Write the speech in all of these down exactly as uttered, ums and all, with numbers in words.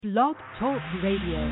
Blog Talk Radio.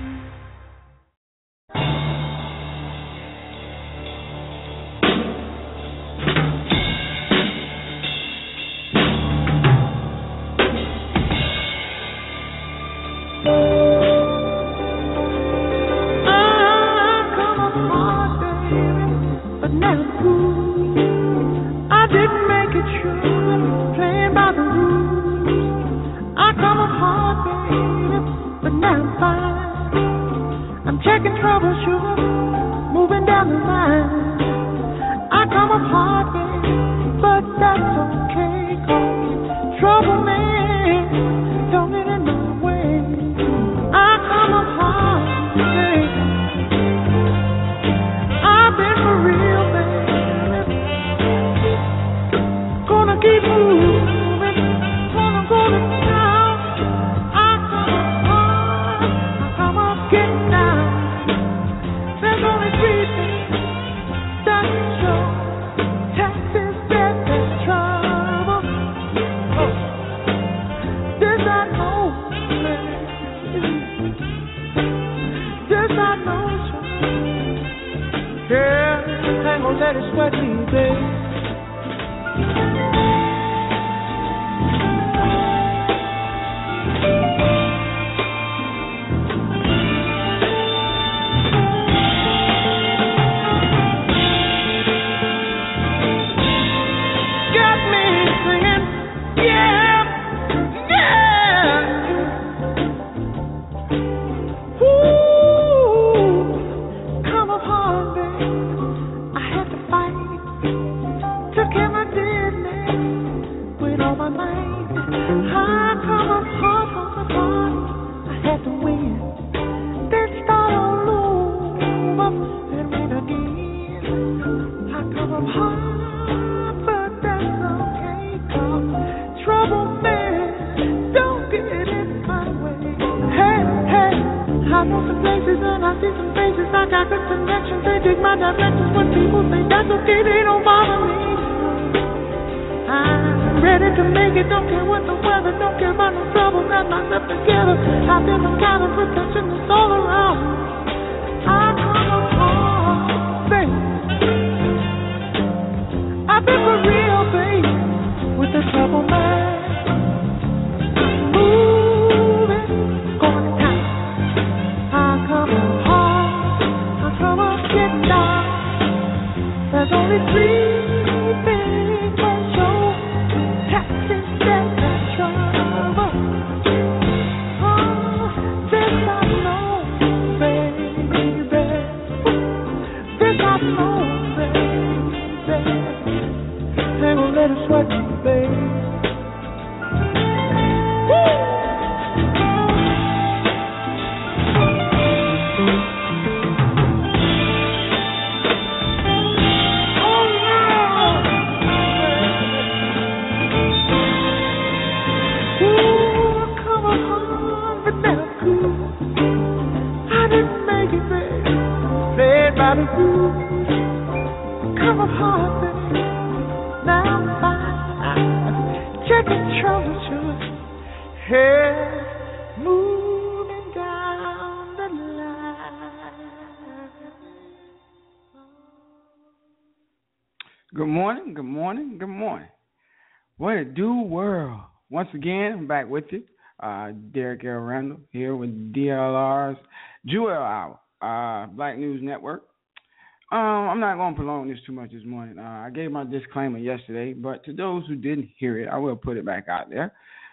Once again, I'm back with you. Uh, Derek L. Randall here with D L R's Jewel Hour, uh, Black News Network. Um, I'm not going to prolong this too much this morning. Uh, I gave my disclaimer yesterday, but to those who didn't hear it, I will put it back out there.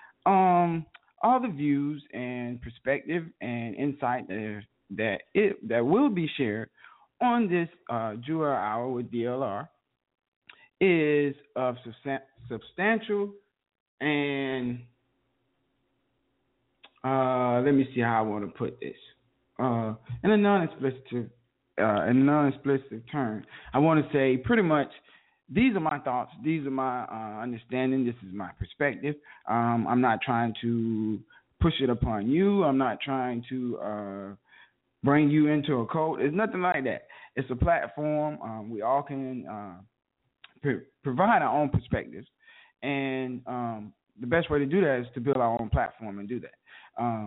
Um, all the views and perspective and insight that that it that will be shared on this uh, Jewel Hour with D L R is of substan- substantial. And uh, let me see how I want to put this. Uh, in a non-explicit, uh, in a non-explicit term, I want to say pretty much these are my thoughts. These are my uh, understanding. This is my perspective. Um, I'm not trying to push it upon you. I'm not trying to uh, bring you into a cult. It's nothing like that. It's a platform. Um, we all can uh, pre- provide our own perspectives. And um, the best way to do that is to build our own platform and do that. Um,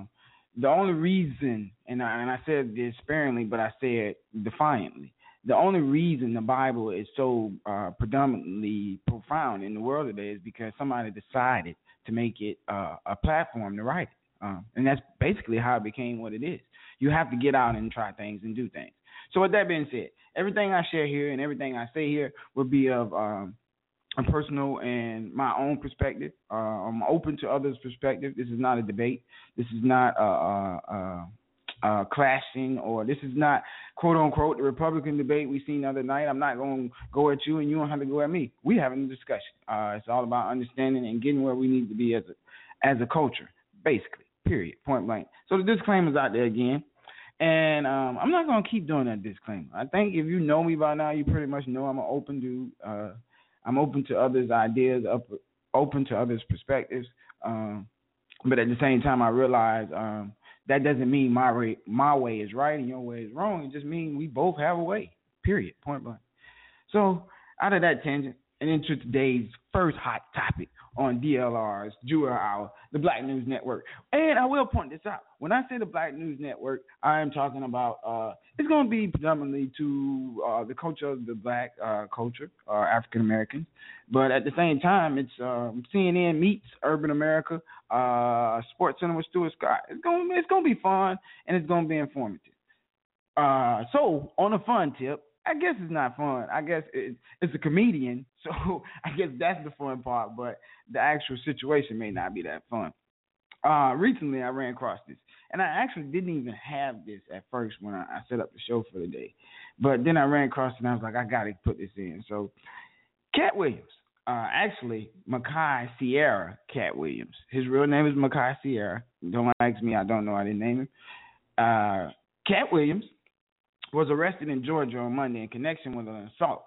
the only reason, and I, and I said this sparingly, but I said defiantly, the only reason the Bible is so uh, predominantly profound in the world today is because somebody decided to make it uh, a platform to write it. Um, and that's basically how it became what it is. You have to get out and try things and do things. So with that being said, everything I share here and everything I say here will be of um, a personal and my own perspective. Uh, I'm open to others' perspective. This is not a debate. This is not a, a, a, a clashing, or this is not, quote unquote, the Republican debate we seen the other night. I'm not going to go at you and you don't have to go at me. We having a discussion. Uh, it's all about understanding and getting where we need to be as a, as a culture, basically, period, point blank. So the disclaimer's out there again. And um, I'm not going to keep doing that disclaimer. I think if you know me by now, you pretty much know I'm an open dude. Uh, I'm open to others' ideas, up, open to others' perspectives. Um, but at the same time, I realize um, that doesn't mean my way, my way is right and your way is wrong. It just means we both have a way, period, point blank. So out of that tangent and into today's first hot topic on D L R's Jewel Hour, the Black News Network. And I will point this out. When I say the Black News Network, I am talking about, uh, it's going to be predominantly to uh, the culture of the black uh, culture, uh, African Americans. But at the same time, it's um, C N N meets Urban America, uh, Sports Center with Stuart Scott. It's going it's going to be fun, and it's going to be informative. Uh, so on a fun tip, I guess it's not fun. I guess it, it's a comedian, so I guess that's the fun part, but the actual situation may not be that fun. Uh, recently, I ran across this, and I actually didn't even have this at first when I, I set up the show for the day. But then I ran across it, and I was like, I got to put this in. So Cat Williams, uh, actually, Mekhi Sierra Cat Williams. His real name is Mekhi Sierra. Don't ask me. I don't know. I didn't name him. Uh, Cat Williams was arrested in Georgia on Monday in connection with an assault.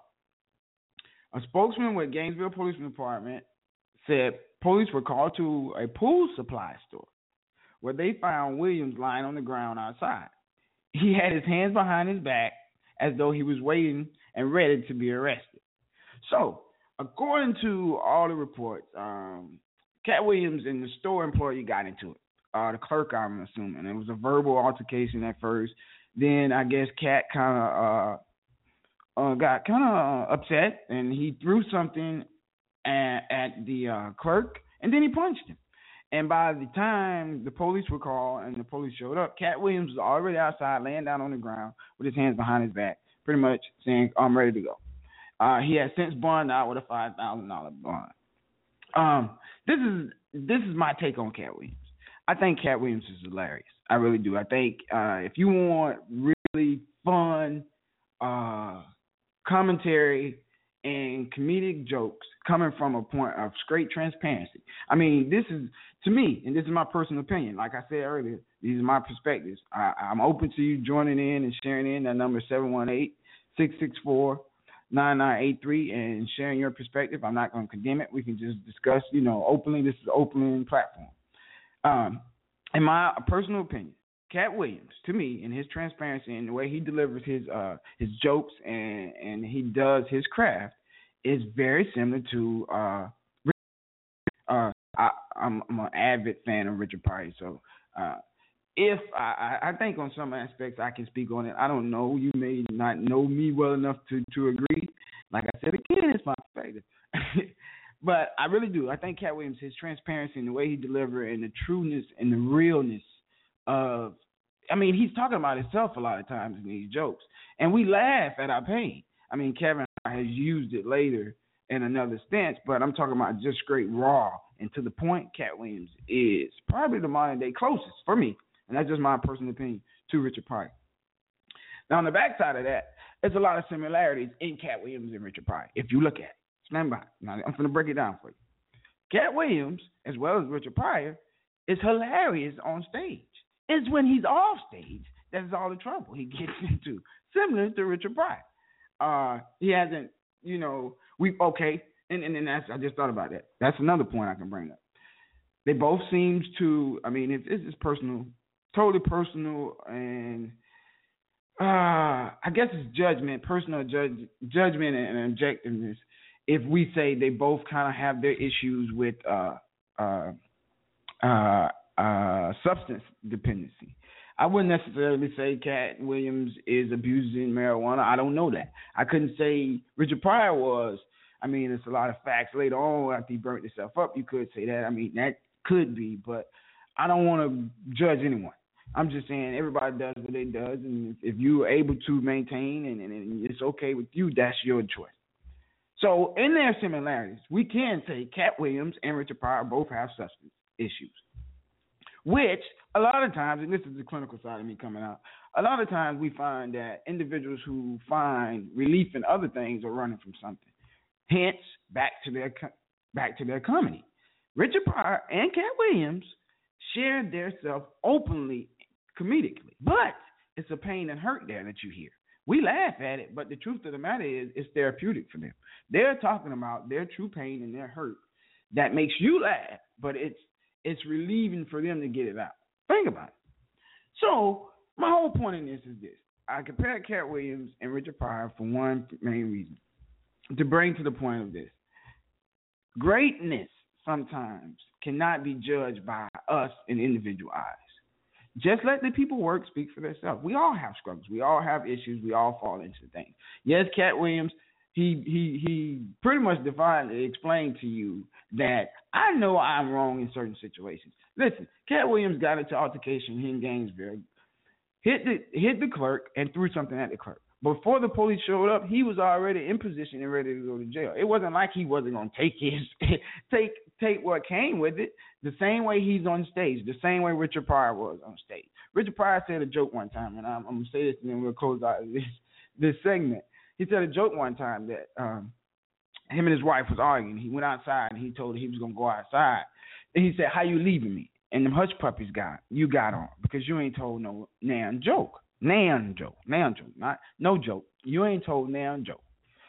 A spokesman with Gainesville Police Department said police were called to a pool supply store where they found Williams lying on the ground outside. He had his hands behind his back as though he was waiting and ready to be arrested. So, according to all the reports, um, Cat Williams and the store employee got into it. Uh, the clerk, I'm assuming. It was a verbal altercation at first. Then I guess Cat kind of uh, uh, got kind of upset, and he threw something at, at the uh, clerk, and then he punched him. And by the time the police were called and the police showed up, Cat Williams was already outside, laying down on the ground with his hands behind his back, pretty much saying, "I'm ready to go." Uh, he has since bonded out with a five thousand dollars bond. Um, this is this is my take on Cat Williams. I think Cat Williams is hilarious. I really do. I think uh, if you want really fun uh, commentary and comedic jokes coming from a point of straight transparency, I mean, this is, to me, and this is my personal opinion. Like I said earlier, these are my perspectives. I, I'm open to you joining in and sharing in. That number is seven one eight, six six four, nine nine eight three and sharing your perspective. I'm not going to condemn it. We can just discuss, you know, openly. This is an open platform. Um, in my personal opinion, Cat Williams, to me, in his transparency and the way he delivers his uh, his jokes and, and he does his craft, is very similar to uh, uh I, I'm, I'm an avid fan of Richard Pryor. So uh, if I, I think on some aspects I can speak on it. I don't know. You may not know me well enough to, to agree. Like I said, again, it's my perspective. But I really do. I think Cat Williams, his transparency and the way he delivers and the trueness and the realness of, I mean, he's talking about himself a lot of times in these jokes. And we laugh at our pain. I mean, Kevin has used it later in another stance, but I'm talking about just straight raw and to the point. Cat Williams is probably the modern day closest for me, and that's just my personal opinion, to Richard Pryor. Now, on the backside of that, there's a lot of similarities in Cat Williams and Richard Pryor, if you look at it. Stand by. Now, I'm going to break it down for you. Cat Williams, as well as Richard Pryor, is hilarious on stage. It's when he's off stage that's all the trouble he gets into, similar to Richard Pryor. Uh, he hasn't, you know, we okay, and, and, and that's, I just thought about that. That's another point I can bring up. They both seems to, I mean, it's, it's personal, totally personal, and uh, I guess it's judgment, personal judge, judgment and objectiveness. If we say they both kind of have their issues with uh, uh, uh, uh, substance dependency. I wouldn't necessarily say Cat Williams is abusing marijuana. I don't know that. I couldn't say Richard Pryor was. I mean, there's a lot of facts later on after he burnt himself up. You could say that. I mean, that could be, but I don't want to judge anyone. I'm just saying everybody does what they does, and if you're able to maintain and, and, and it's okay with you, that's your choice. So in their similarities, we can say Cat Williams and Richard Pryor both have substance issues, which a lot of times, and this is the clinical side of me coming out, a lot of times we find that individuals who find relief in other things are running from something. Hence, back to their back to their comedy. Richard Pryor and Cat Williams shared their self openly, comedically, but it's a pain and hurt there that you hear. We laugh at it, but the truth of the matter is it's therapeutic for them. They're talking about their true pain and their hurt that makes you laugh, but it's it's relieving for them to get it out. Think about it. So my whole point in this is this. I compared Cat Williams and Richard Pryor for one main reason, to bring to the point of this. Greatness sometimes cannot be judged by us in individual eyes. Just let the people work speak for themselves. We all have struggles. We all have issues. We all fall into things. Yes, Cat Williams, he he he pretty much defined, explained to you that I know I'm wrong in certain situations. Listen, Cat Williams got into altercation here in Gainesville, hit the hit the clerk and threw something at the clerk. Before the police showed up, he was already in position and ready to go to jail. It wasn't like he wasn't going to take his take take what came with it. The same way he's on stage, the same way Richard Pryor was on stage. Richard Pryor said a joke one time, and I'm, I'm going to say this, and then we'll close out this this segment. He said a joke one time that um, him and his wife was arguing. He went outside, and he told her he was going to go outside. And he said, "How you leaving me?" And them hush puppies got you got on because you ain't told no nan joke. Nan joke, nan joke, not no joke. You ain't told nan joke.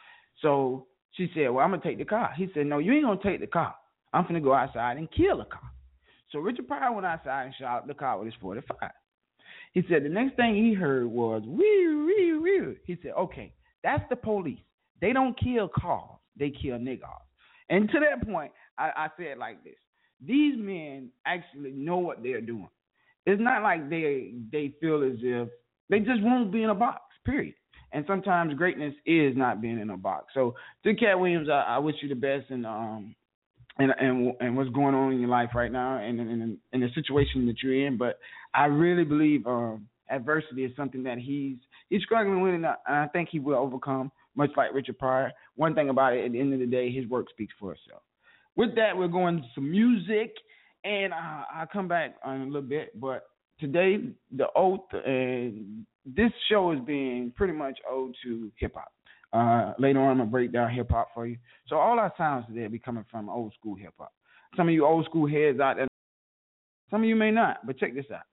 So she said, "Well, I'm gonna take the car." He said, "No, you ain't gonna take the car. I'm gonna go outside and kill the car." So Richard Pryor went outside and shot the car with his forty-five. He said the next thing he heard was wee wee wee. He said, "Okay, that's the police. They don't kill cars. They kill niggas." And to that point, I, I said like this: these men actually know what they're doing. It's not like they they feel as if they just won't be in a box, period. And sometimes greatness is not being in a box. So to Cat Williams, I, I wish you the best in um and and and what's going on in your life right now and in in the situation that you're in. But I really believe um, adversity is something that he's he's struggling with, and I, and I think he will overcome, much like Richard Pryor. One thing about it, at the end of the day, his work speaks for itself. With that, we're going to some music, and uh, I'll come back in a little bit, but today, the oath, and this show is being pretty much owed to hip-hop. Uh, later on, I'm going to break down hip-hop for you. So all our sounds today will be coming from old-school hip-hop. Some of you old-school heads out there, some of you may not, but check this out.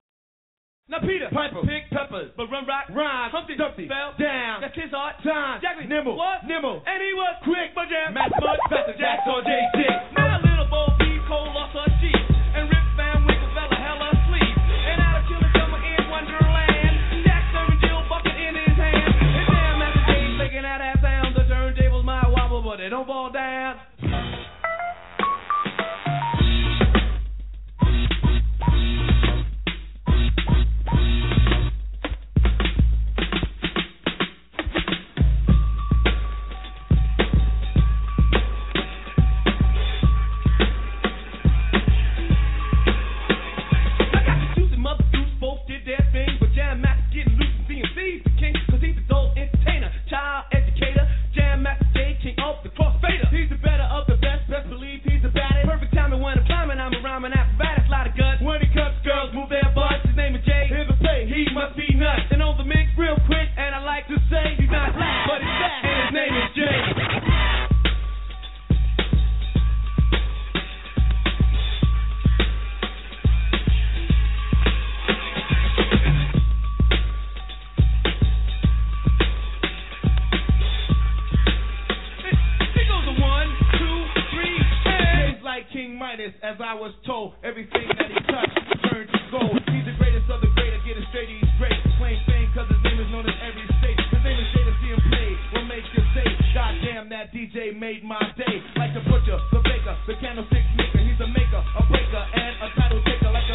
Now Peter, Piper, Pick Peppers, but Run Rock, Rhyme, Humpty, Dumpty, fell down, that's his art, time, Jackie, nimble, what? Nimble, and he was quick, but jam, Matt Mud, Pastor Jack, or J J. Now little Bo B, Cole lost her sheep, and Rip Van Winkle fell a hella asleep, and out of Chili summer in Wonderland, Jack serving Jill bucket in his hand, and damn Master J making out that sound, the turntables might wobble, but they don't fall down. As I was told, everything that he touched turned to gold. He's the greatest of the great. I get it straight, he's great. Claim fame cause his name is known in every state. His name is Jay to see him play. Will make you say, God damn, that D J made my day. Like the butcher, the baker, the candlestick maker. He's a maker, a breaker, and a title taker. Like a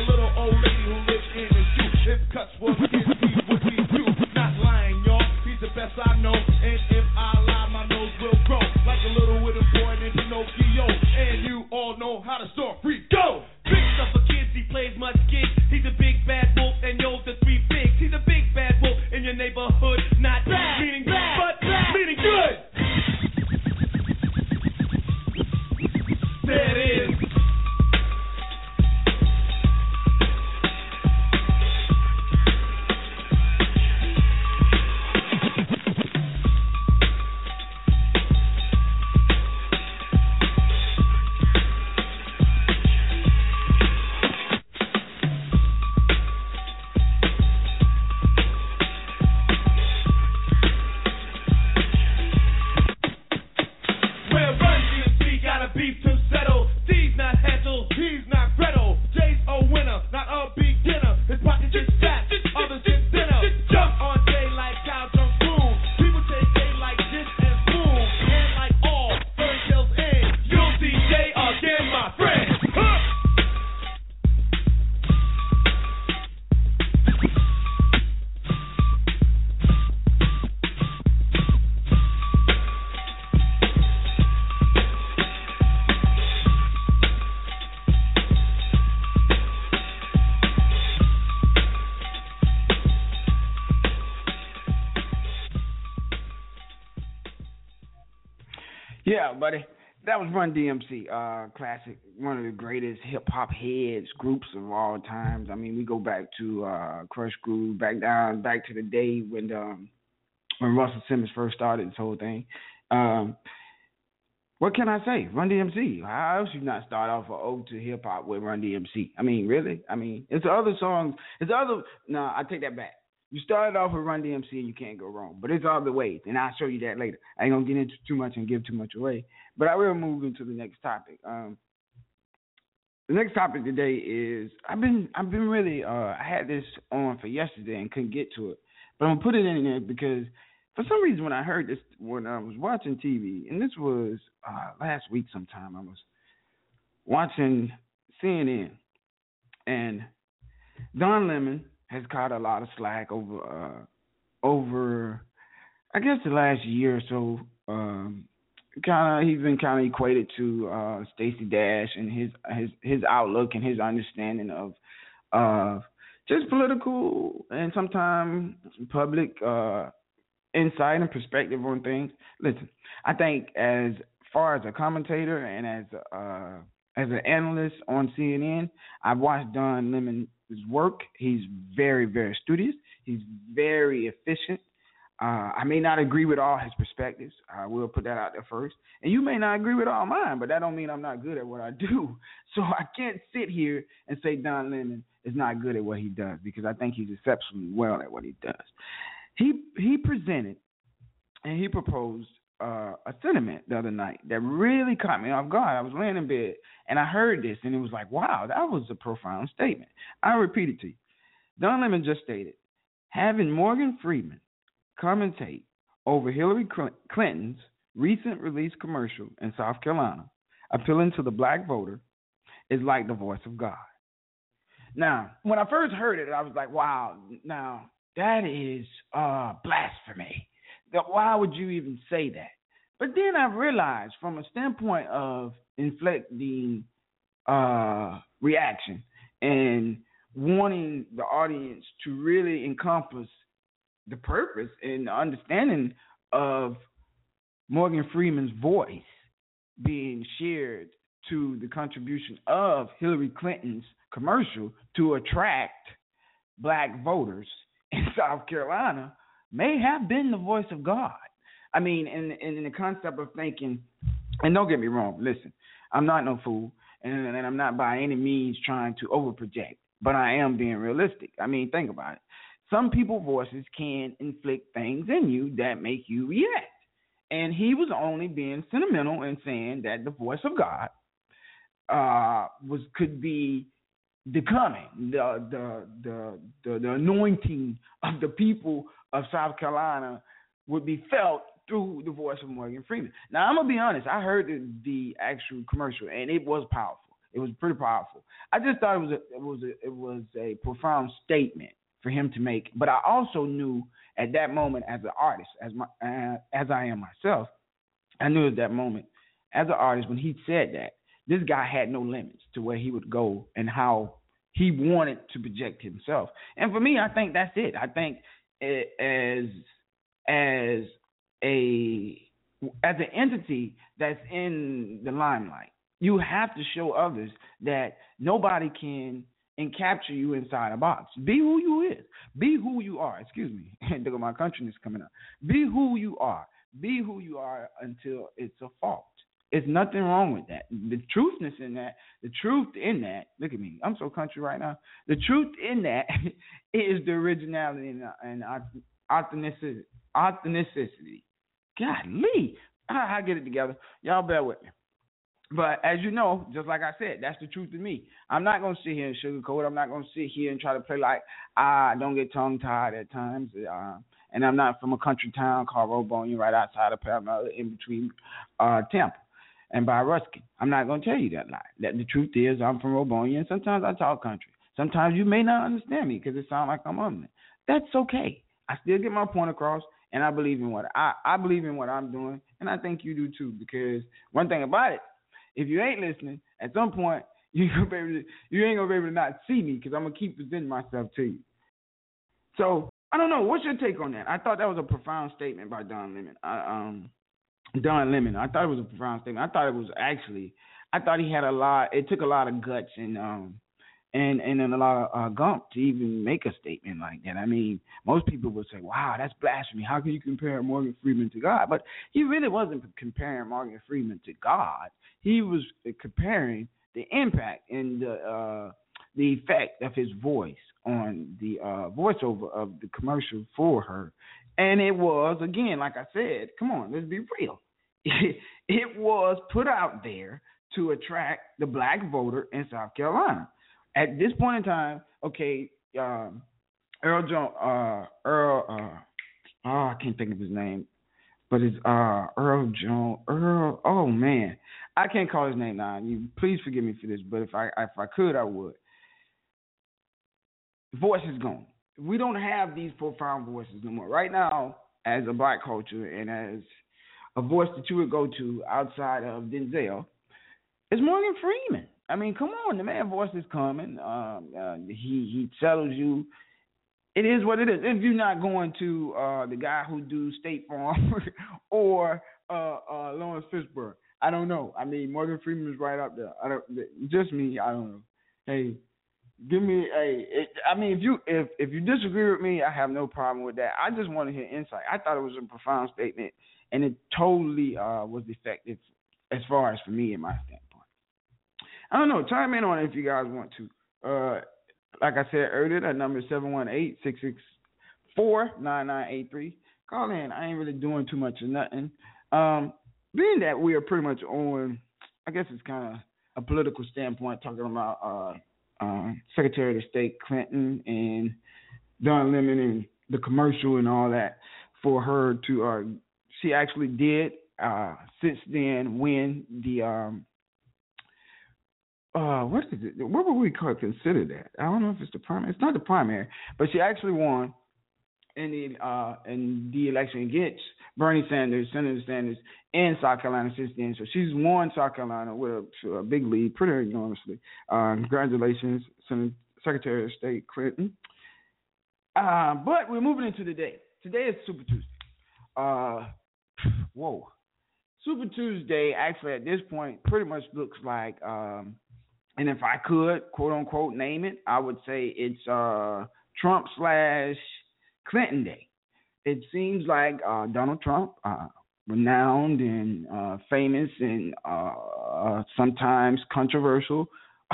Yeah, buddy. That was Run D M C, uh, classic, one of the greatest hip hop heads groups of all times. I mean, we go back to uh, Crush Groove, back down, back to the day when um, when Russell Simmons first started this whole thing. Um, what can I say? Run D M C. How else you not start off an ode to hip hop with Run D M C? I mean, really? I mean, it's other songs. It's other. No, I take that back. You started off with Run D M C and you can't go wrong, but it's other ways, and I'll show you that later. I ain't gonna get into too much and give too much away, but I will move into the next topic. Um, the next topic today is I've been I've been really uh, I had this on for yesterday and couldn't get to it, but I'm gonna put it in there because for some reason when I heard this when I was watching T V, and this was uh, last week sometime, I was watching C N N, and Don Lemon has caught a lot of slack over uh, over I guess the last year or so. Um, kind of he's been kind of equated to uh, Stacey Dash and his his his outlook and his understanding of uh, just political and sometimes public uh, insight and perspective on things. Listen, I think as far as a commentator and as uh, as an analyst on C N N, I've watched Don Lemon's work. He's very, very studious. He's very efficient. Uh, I may not agree with all his perspectives. I will put that out there first. And you may not agree with all mine, but that don't mean I'm not good at what I do. So I can't sit here and say Don Lemon is not good at what he does because I think he's exceptionally well at what he does. He he presented and he proposed uh, a sentiment the other night that really caught me off guard. I was laying in bed and I heard this and it was like, wow, that was a profound statement. I'll repeat it to you. Don Lemon just stated, having Morgan Freeman commentate over Hillary Clinton's recent release commercial in South Carolina, appealing to the black voter, is like the voice of God. Now, when I first heard it, I was like, wow, now that is uh, blasphemy. That why would you even say that? But then I realized from a standpoint of inflecting uh, reaction and wanting the audience to really encompass the purpose and the understanding of Morgan Freeman's voice being shared to the contribution of Hillary Clinton's commercial to attract black voters in South Carolina may have been the voice of God. I mean, in, in, in the concept of thinking, and don't get me wrong, listen, I'm not no fool, and, and I'm not by any means trying to overproject, but I am being realistic. I mean, think about it. Some people's voices can inflict things in you that make you react. And he was only being sentimental and saying that the voice of God uh, was could be the coming, the, the the the the anointing of the people of South Carolina would be felt through the voice of Morgan Freeman. Now, I'm gonna be honest. I heard the, the actual commercial, and it was powerful. It was pretty powerful. I just thought it was a, it was a, it was a profound statement for him to make. But I also knew at that moment, as an artist, as my uh, as I am myself, I knew at that moment, as an artist, when he said that, this guy had no limits to where he would go and how he wanted to project himself. And for me, I think that's it. I think it, as as a as an entity that's in the limelight, you have to show others that nobody can and capture you inside a box. Be who you is. Be who you are. Excuse me. Look at my countryness coming up. Be who you are. Be who you are until it's a fault. It's nothing wrong with that. The truthness in that, the truth in that, look at me. I'm so country right now. The truth in that is the originality and, and authenticity. authenticity. Golly. I, I get it together. Y'all bear with me. But as you know, just like I said, that's the truth to me. I'm not going to sit here and sugarcoat. I'm not going to sit here and try to play like I don't get tongue-tied at times. Uh, and I'm not from a country town called Robonia right outside of Paramount in between uh, Tampa and by Ruskin. I'm not going to tell you that lie. That the truth is I'm from Robonia, and sometimes I talk country. Sometimes you may not understand me because it sounds like I'm on it. That's okay. I still get my point across, and I believe in what I, I believe in what I'm doing, and I think you do too, because one thing about it, if you ain't listening, at some point you ain't gonna be able to, you ain't gonna be able to not see me because I'm gonna keep presenting myself to you. So I don't know. What's your take on that? I thought that was a profound statement by Don Lemon. I, um, Don Lemon. I thought it was a profound statement. I thought it was actually. I thought he had a lot. It took a lot of guts and um and and then a lot of uh, gump to even make a statement like that. I mean, most people would say, "Wow, that's blasphemy. How can you compare Morgan Freeman to God?" But he really wasn't comparing Morgan Freeman to God. He was comparing the impact and the uh, the effect of his voice on the uh, voiceover of the commercial for her. And it was, again, like I said, come on, let's be real. It was put out there to attract the black voter in South Carolina. At this point in time, okay, um, Earl Jones, uh, Earl, uh, oh, I can't think of his name, but it's uh, Earl Jones, Earl. Oh man, I can't call his name now. You please forgive me for this, but if I if I could, I would. Voice is gone. We don't have these profound voices no more. Right now, as a black culture and as a voice that you would go to outside of Denzel, it's Morgan Freeman. I mean, come on, the man voice is coming. Um, uh, he he settles you. It is what it is. If you're not going to uh, the guy who do State Farm or uh, uh, Lawrence Fishburne, I don't know. I mean, Morgan Freeman is right up there. I don't, just me, I don't know. Hey, give me a. It, I mean, if you if if you disagree with me, I have no problem with that. I just want to hear insight. I thought it was a profound statement, and it totally uh, was effective as far as for me in my standpoint. I don't know. Chime in on it if you guys want to. Uh, like I said earlier, that number is seven one eight, six six four, nine nine eight three. Call in. I ain't really doing too much of nothing. Um, being that we are pretty much on, I guess it's kind of a political standpoint, talking about uh, uh, Secretary of State Clinton and Don Lemon and the commercial and all that for her to, uh, she actually did uh, since then win the, um, Uh, what is it? What would we call consider that? I don't know if it's the primary. It's not the primary, but she actually won in the uh in the election against Bernie Sanders, Senator Sanders, in South Carolina since then. So she's won South Carolina with a, a big lead, pretty enormously. Uh, congratulations, Senator, Secretary of State Clinton. Uh, but we're moving into the day. Today is Super Tuesday. Uh, whoa, Super Tuesday actually at this point pretty much looks like. Um, And if I could, quote unquote, name it, I would say it's uh, Trump slash Clinton Day. It seems like uh, Donald Trump, uh, renowned and uh, famous and uh, sometimes controversial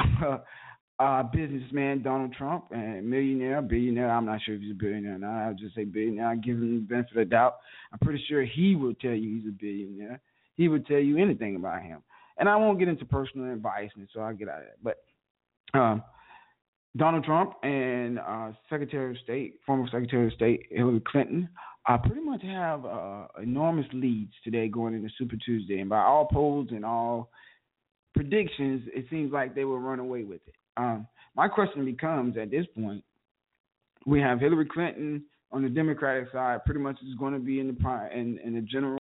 uh, businessman Donald Trump, and millionaire, billionaire. I'm not sure if he's a billionaire or not. I'll just say billionaire. I give him the benefit of the doubt. I'm pretty sure he will tell you he's a billionaire. He would tell you anything about him. And I won't get into personal advice, and so I'll get out of that. But um, Donald Trump and uh, Secretary of State, former Secretary of State Hillary Clinton, uh, pretty much have uh, enormous leads today going into Super Tuesday. And by all polls and all predictions, it seems like they will run away with it. Um, my question becomes, at this point, we have Hillary Clinton on the Democratic side, pretty much is going to be in the in, in the general.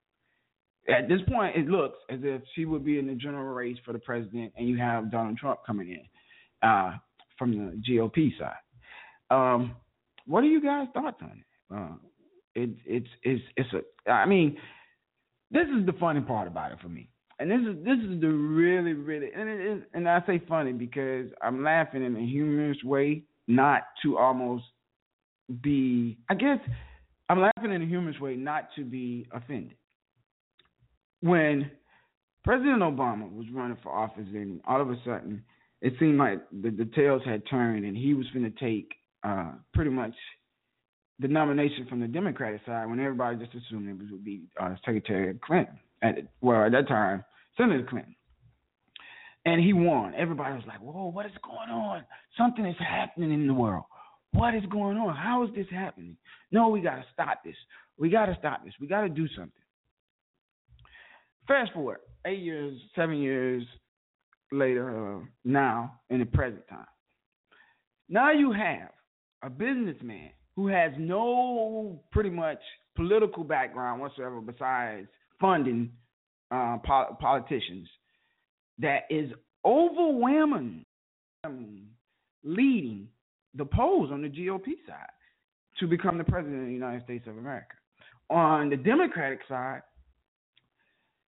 At this point, it looks as if she would be in the general race for the president, and you have Donald Trump coming in uh, from the G O P side. Um, what are you guys' thoughts on it? Uh, it? It's it's it's a. I mean, this is the funny part about it for me, and this is this is the really really and it is, and I say funny because I'm laughing in a humorous way, not to almost be. I guess I'm laughing in a humorous way, not to be offended. When President Obama was running for office, and all of a sudden it seemed like the, the tails had turned, and he was going to take uh, pretty much the nomination from the Democratic side, when everybody just assumed it was, would be uh, Secretary Clinton. At it, well, at that time, Senator Clinton. And he won. Everybody was like, whoa, what is going on? Something is happening in the world. What is going on? How is this happening? No, we got to stop this. We got to stop this. We got to do something. Fast forward, eight years, seven years later, uh, now in the present time. Now you have a businessman who has no pretty much political background whatsoever besides funding uh, pol- politicians that is overwhelming, leading the polls on the G O P side to become the president of the United States of America. On the Democratic side,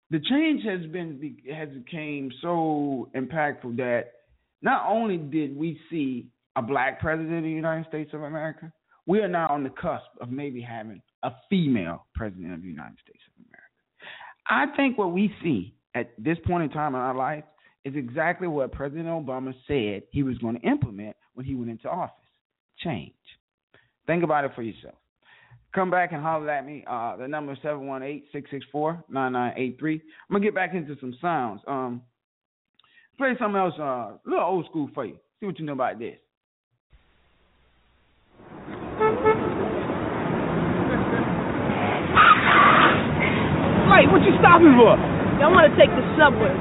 the change has been has became so impactful that not only did we see a black president of the United States of America, we are now on the cusp of maybe having a female president of the United States of America. I think what we see at this point in time in our life is exactly what President Obama said he was going to implement when he went into office: change. Think about it for yourself. Come back and holler at me. Uh, the number is seven one eight, six six four, nine nine eight three. I'm going to get back into some sounds. Um, play something else, uh, a little old school for you. See what you know about this. Light, what you stopping for? I want to take the subway.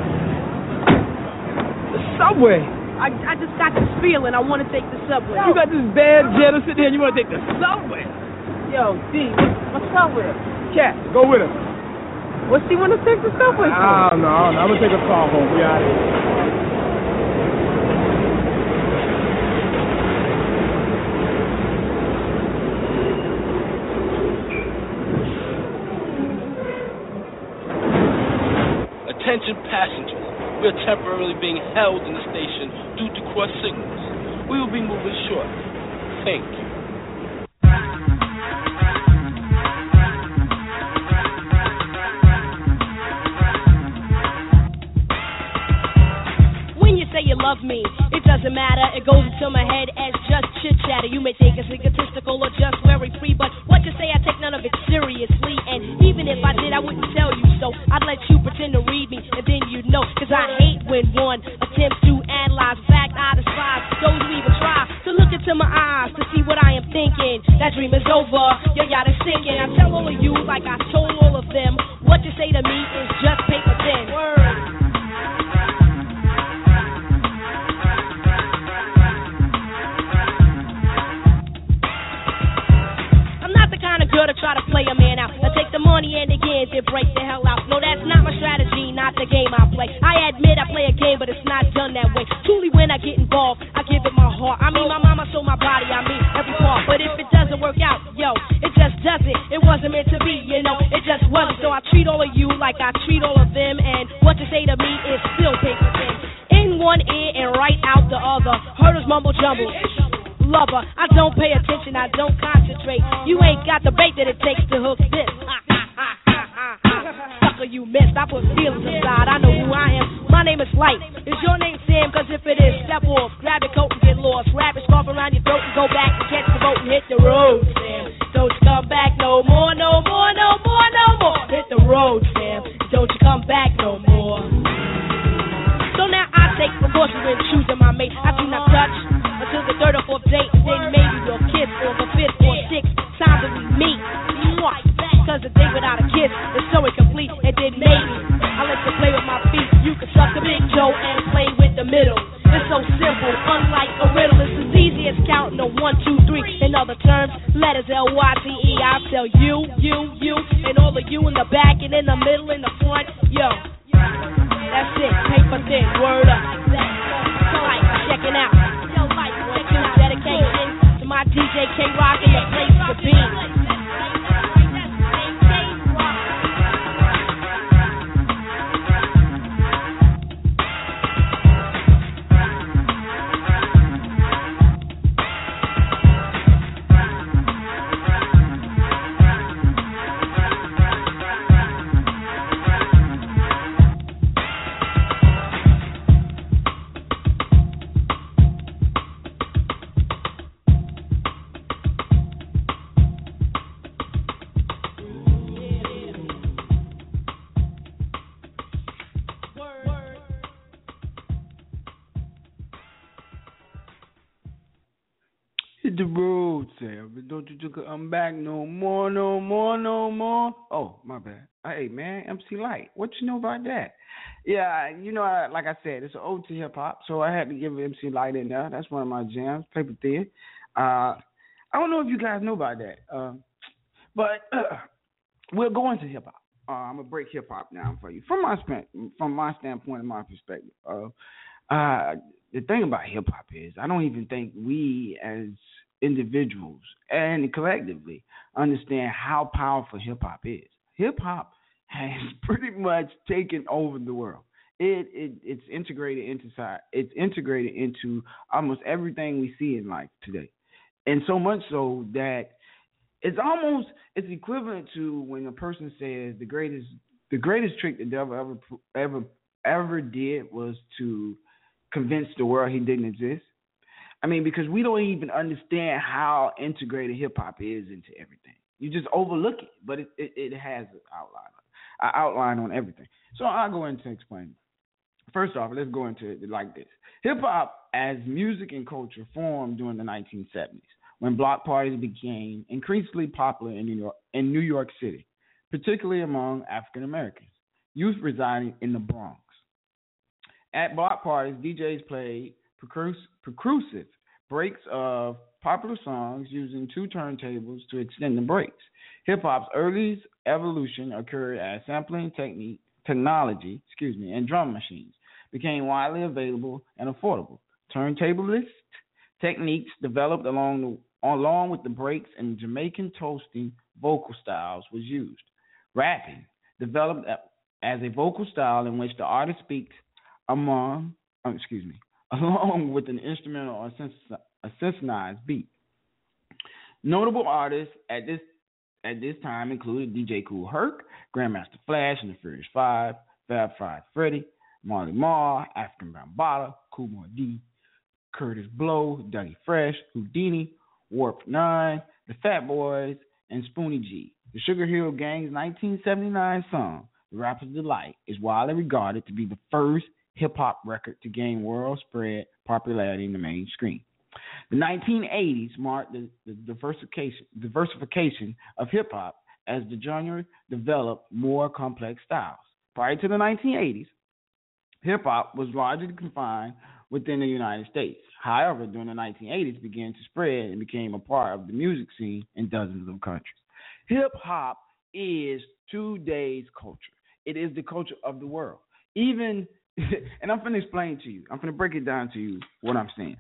The subway? I, I just got this feeling I want to take the subway. You got this bad jet sitting here and you want to take the subway? Yo, D, what's up with it? Cat, go with us. What's she want to take the subway for? I don't know, I don't know. I'm going to take a car home. We out of here. Attention passengers. We are temporarily being held in the station due to cross signals. We will be moving shortly. Thank you. Say you love me, it doesn't matter, it goes into my head as just chit chatter. You may think it's egotistical or just very free, but what you say, I take none of it seriously. And even if I did, I wouldn't tell you so. I'd let you pretend to read me, and then you'd know. Cause I hate when one attempts to analyze. In fact, I despise those who even try to look into my eyes to see what I am thinking. That dream is over, your yacht is sinking. I tell all of you, like I told all of them, what you say to me is just paper thin. Word. Girl to try to play a man out. I take the money and again then break the hell out. No, that's not my strategy, not the game I play. I admit I play a game, but it's not done that way. Truly, when I get involved, I give it my heart. I mean, my mama sold my body, I mean every part. But if it doesn't work out, yo, it just doesn't. It wasn't meant to be, you know, it just wasn't. So I treat all of you like I treat all of them, and what you say to me is still paper thin. In one ear and right out the other. Herders mumble jumble. Lover, I don't pay attention, I don't concentrate. You ain't got the bait that it takes to hook this. Sucker, you missed. I put feelings aside. I know who I am. My name is Light. Is your name Sam? Cause if it is, step off. Grab your coat and get lost. Wrap your scarf around your throat and go back and catch the boat and hit the road, Sam. Don't you come back no more, no more, no more, no more. Hit the road, Sam. Don't you come back no more. So now I take precautions when choosing my mate. I do not touch until the third or fourth date, and then maybe we'll kiss for the fifth or sixth time that we meet. Cause a day without a kiss is so incomplete, and then maybe I let you play with my feet. You can suck the big Joe and play with the middle. It's so simple, unlike a riddle. It's as easy as counting a one, two, three. In other terms, letters L Y T E. I tell you, you, you, and all of you in the back and in the middle, in the front. Yo, that's it, paper thin, word up. So like, checking out. Dedication to my D J K-Rock in the place to be. Hit the road, Sam. But don't you come back no more, no more, no more. Oh, my bad. Hey, man, M C Light. What you know about that? Yeah, you know, I, like I said, it's an ode to hip-hop, so I had to give M C Light in there. That's one of my jams, Paper Thin. Uh, I don't know if you guys know about that, uh, but uh, we're going to hip-hop. Uh, I'm going to break hip-hop now for you. From my, from my standpoint and my perspective, uh, uh, the thing about hip-hop is I don't even think we as individuals and collectively understand how powerful hip-hop is. Hip-hop has pretty much taken over the world. It, it it's integrated into side. It's integrated into almost everything we see in life today, and so much so that it's almost it's equivalent to when a person says the greatest the greatest trick the devil ever ever ever did was to convince the world he didn't exist. I mean, because we don't even understand how integrated hip hop is into everything. You just overlook it, but it it, it has an outline, an outline on everything. So I'll go into explaining. First off, let's go into it like this. Hip-hop as music and culture formed during the nineteen seventies when block parties became increasingly popular in New York, in New York City, particularly among African Americans, youth residing in the Bronx. At block parties, D Js played percussive breaks of popular songs using two turntables to extend the breaks. Hip-hop's earliest evolution occurred as sampling technique, technology, excuse me, and drum machines became widely available and affordable. Turntablist techniques developed along the, along with the breaks and Jamaican toasting vocal styles was used. Rapping developed as a vocal style in which the artist speaks among, oh, excuse me, along with an instrumental or a synthesized beat. Notable artists at this at this time included D J Kool Herc, Grandmaster Flash and the Furious Five, Fab Five Freddy, Marley Marl, African Bambaataa, Kool Moe Dee, Curtis Blow, Dougie Fresh, Houdini, Warp Nine, the Fat Boys, and Spoonie G. The Sugar Hill Gang's nineteen seventy-nine song, The Rapper's Delight, is widely regarded to be the first hip-hop record to gain world-spread popularity in the mainstream. The nineteen eighties marked the, the diversification, diversification of hip-hop as the genre developed more complex styles. Prior to the nineteen eighties, hip-hop was largely confined within the United States. However, during the nineteen eighties, it began to spread and became a part of the music scene in dozens of countries. Hip-hop is today's culture. It is the culture of the world. Even, and I'm going to explain to you, I'm going to break it down to you what I'm saying.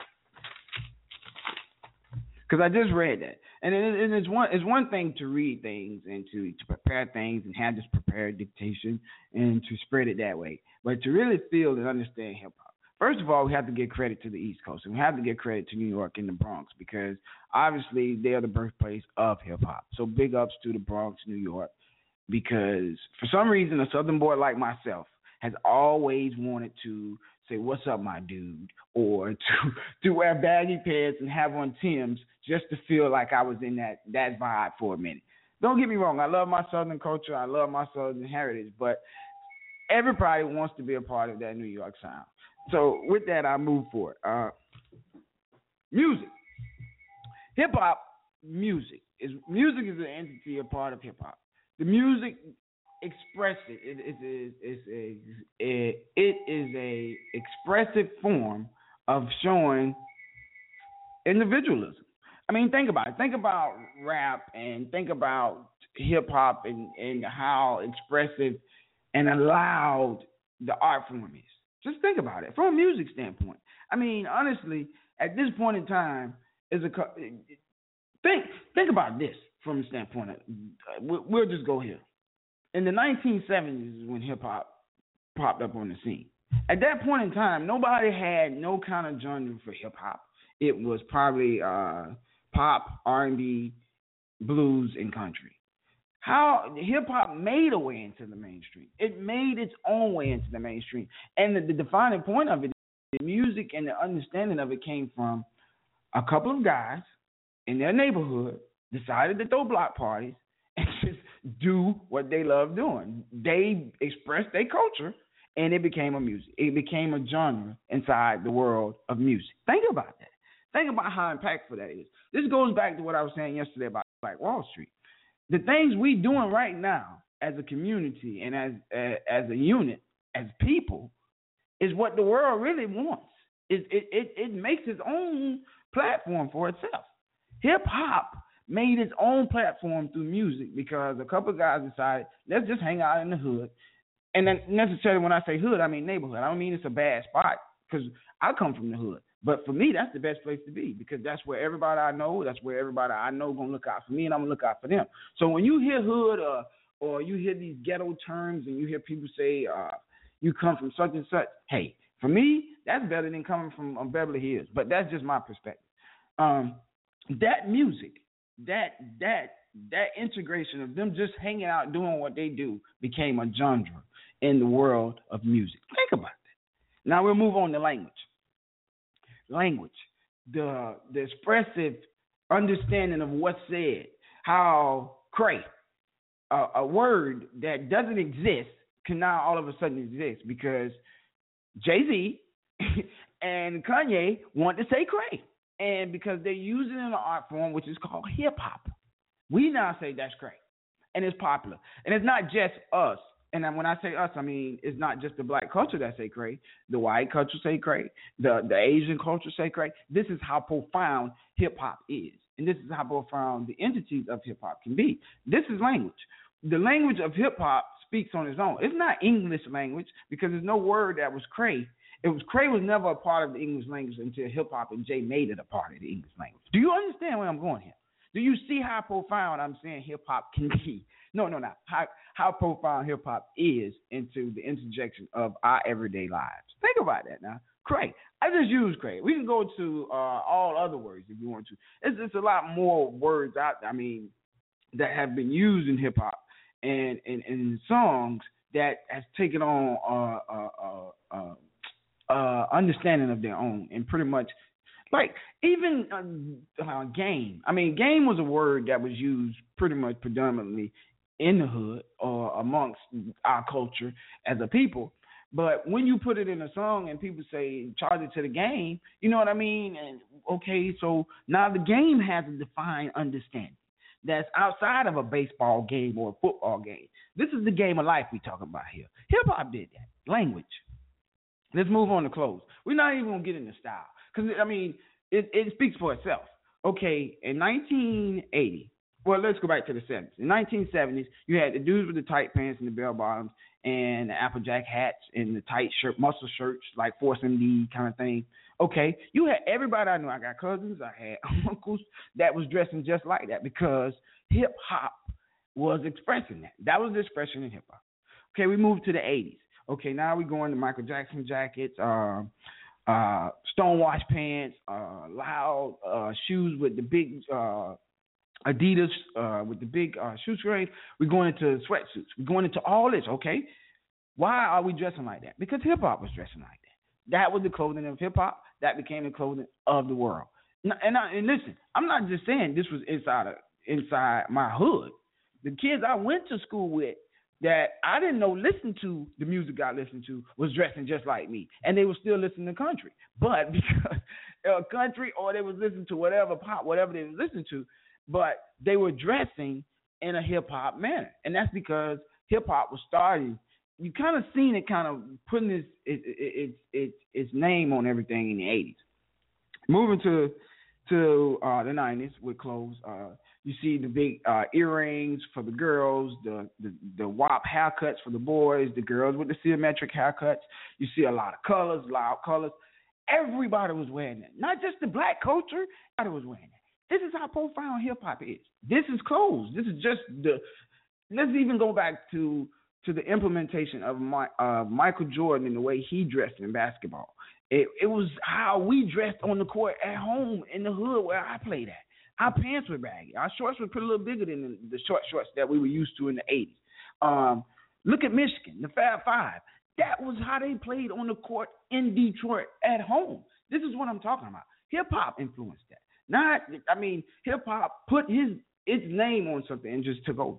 Because I just read that. And, it, and it's one it's one thing to read things and to, to prepare things and have this prepared dictation and to spread it that way. But to really feel and understand hip-hop, first of all, we have to give credit to the East Coast. And we have to give credit to New York and the Bronx because, obviously, they are the birthplace of hip-hop. So big ups to the Bronx, New York, because for some reason, a Southern boy like myself has always wanted to say, what's up, my dude, or to to wear baggy pants and have on Timbs just to feel like I was in that, that vibe for a minute. Don't get me wrong. I love my Southern culture. I love my Southern heritage, but everybody wants to be a part of that New York sound. So with that, I move forward. Uh, music. Hip-hop music. is Music is an entity, a part of hip-hop. The music expressed it. It is it, it, it, it is a expressive form of showing individualism. I mean, think about it. Think about rap and think about hip hop and, and how expressive and allowed the art form is. Just think about it from a music standpoint. I mean, honestly, at this point in time, is a think think about this from the standpoint of we'll, we'll just go here. In the nineteen seventies is when hip hop popped up on the scene. At that point in time, nobody had no kind of genre for hip hop. It was probably uh, pop, R and B, blues, and country. How hip hop made a way into the mainstream. It made its own way into the mainstream. And the, the defining point of it, the music and the understanding of it came from a couple of guys in their neighborhood decided to throw block parties and just do what they love doing. They expressed their culture, and it became a music. It became a genre inside the world of music. Think about that. Think about how impactful that is. This goes back to what I was saying yesterday about Black Wall Street. The things we doing right now as a community and as uh, as a unit, as people, is what the world really wants. It it it, it makes its own platform for itself. Hip hop made its own platform through music because a couple of guys decided, let's just hang out in the hood. And then necessarily when I say hood, I mean neighborhood. I don't mean it's a bad spot because I come from the hood. But for me, that's the best place to be because that's where everybody I know, that's where everybody I know going to look out for me and I'm going to look out for them. So when you hear hood or, or you hear these ghetto terms and you hear people say uh, you come from such and such. Hey, for me, that's better than coming from um, Beverly Hills. But that's just my perspective. Um, that music, that that that integration of them just hanging out doing what they do became a genre in the world of music. Think about that. Now we'll move on to language. Language, the the expressive understanding of what's said. How cray, a, a word that doesn't exist, can now all of a sudden exist because Jay-Z and Kanye want to say cray, and because they're using it in an art form which is called hip hop. We now say that's cray, and it's popular. And it's not just us. And when I say us, I mean it's not just the black culture that say cray. The white culture say cray. The the Asian culture say cray. This is how profound hip hop is, and this is how profound the entities of hip hop can be. This is language. The language of hip hop speaks on its own. It's not English language because there's no word that was cray. It was cray was never a part of the English language until hip hop and Jay made it a part of the English language. Do you understand where I'm going here? Do you see how profound I'm saying hip hop can be? No, no, no. How how profound hip hop is into the interjection of our everyday lives. Think about that now. Cray. I just use cray. We can go to uh, all other words if you want to. It's just a lot more words out there, I mean, that have been used in hip hop and in songs that has taken on uh, uh, uh, uh, uh, understanding of their own and pretty much. Like, even uh, uh, game. I mean, game was a word that was used pretty much predominantly in the hood or amongst our culture as a people. But when you put it in a song and people say, charge it to the game, you know what I mean? And okay, so now the game has a defined understanding that's outside of a baseball game or a football game. This is the game of life we talking about here. Hip-hop did that. Language. Let's move on to clothes. We're not even going to get into style. Because, I mean, it, it speaks for itself. Okay, in nineteen eighty, well, let's go back to the seventies. In nineteen seventies, you had the dudes with the tight pants and the bell bottoms and the Applejack hats and the tight shirt, muscle shirts, like Force M D kind of thing. Okay, you had everybody I knew. I got cousins, I had uncles that was dressing just like that because hip-hop was expressing that. That was the expression in hip-hop. Okay, we moved to the eighties. Okay, now we're going to Michael Jackson jackets, uh, uh, stonewash pants, uh, loud uh, shoes with the big uh, Adidas uh, with the big uh, shoe strings. We're going into sweatsuits. We're going into all this, okay? Why are we dressing like that? Because hip-hop was dressing like that. That was the clothing of hip-hop. That became the clothing of the world. And, I, and listen, I'm not just saying this was inside of, inside my hood. The kids I went to school with that I didn't know listened to the music I listened to was dressing just like me. And they were still listening to country. But because uh, country or they was listening to whatever pop, whatever they was listening to, but they were dressing in a hip-hop manner. And that's because hip-hop was starting. You kind of seen it kind of putting its, its, its, its, its name on everything in the eighties. Moving to to uh, the nineties with clothes, uh, you see the big uh, earrings for the girls, the, the the W A P haircuts for the boys, the girls with the symmetric haircuts. You see a lot of colors, loud colors. Everybody was wearing that. Not just the black culture, everybody was wearing that. This is how profound hip-hop is. This is clothes. This is just the – let's even go back to to the implementation of my, uh, Michael Jordan and the way he dressed in basketball. It, it was how we dressed on the court at home in the hood where I played at. Our pants were baggy. Our shorts were pretty a little bigger than the, the short shorts that we were used to in the eighties. Um, look at Michigan, the Fab Five. That was how they played on the court in Detroit at home. This is what I'm talking about. Hip-hop influenced that. Not, I mean, hip-hop put his its name on something and just took over.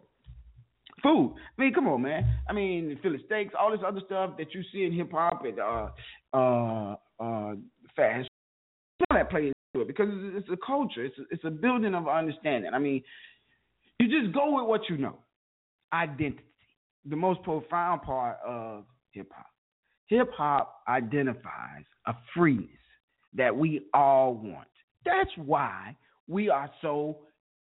Food. I mean, come on, man. I mean, the Philly steaks, all this other stuff that you see in hip-hop and uh, uh, uh, fast. All that plays into it because it's, it's a culture. It's a, it's a building of understanding. I mean, you just go with what you know. Identity. The most profound part of hip-hop. Hip-hop identifies a freeness that we all want. That's why we are so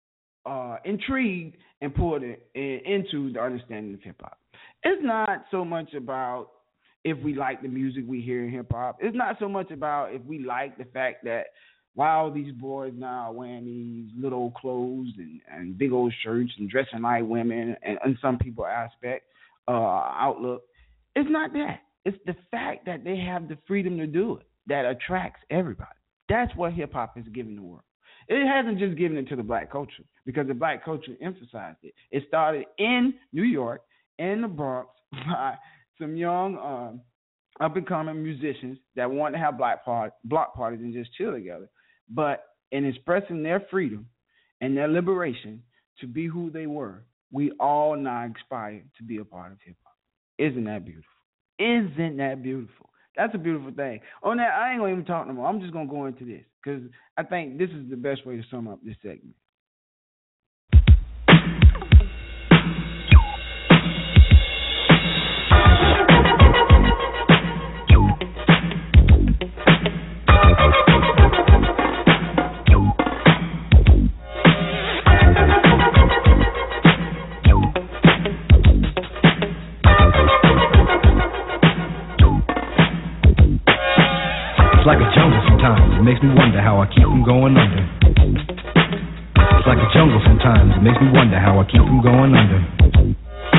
uh, intrigued and pulled in, in, into the understanding of hip-hop. It's not so much about if we like the music we hear in hip-hop. It's not so much about if we like the fact that Why all these boys now are wearing these little old clothes and, and big old shirts and dressing like women and, and some people aspect, uh, outlook. It's not that. It's the fact that they have the freedom to do it that attracts everybody. That's what hip-hop is giving the world. It hasn't just given it to the black culture because the black culture emphasized it. It started in New York, in the Bronx, by some young um, up-and-coming musicians that wanted to have black part, block parties and just chill together. But in expressing their freedom and their liberation to be who they were, we all now aspire to be a part of hip-hop. Isn't that beautiful? Isn't that beautiful? That's a beautiful thing. On that, I ain't going to even talk no more. I'm just going to go into this because I think this is the best way to sum up this segment. It's like a jungle sometimes, it makes me wonder how I keep from going under. It's like a jungle sometimes, it makes me wonder how I keep from going under.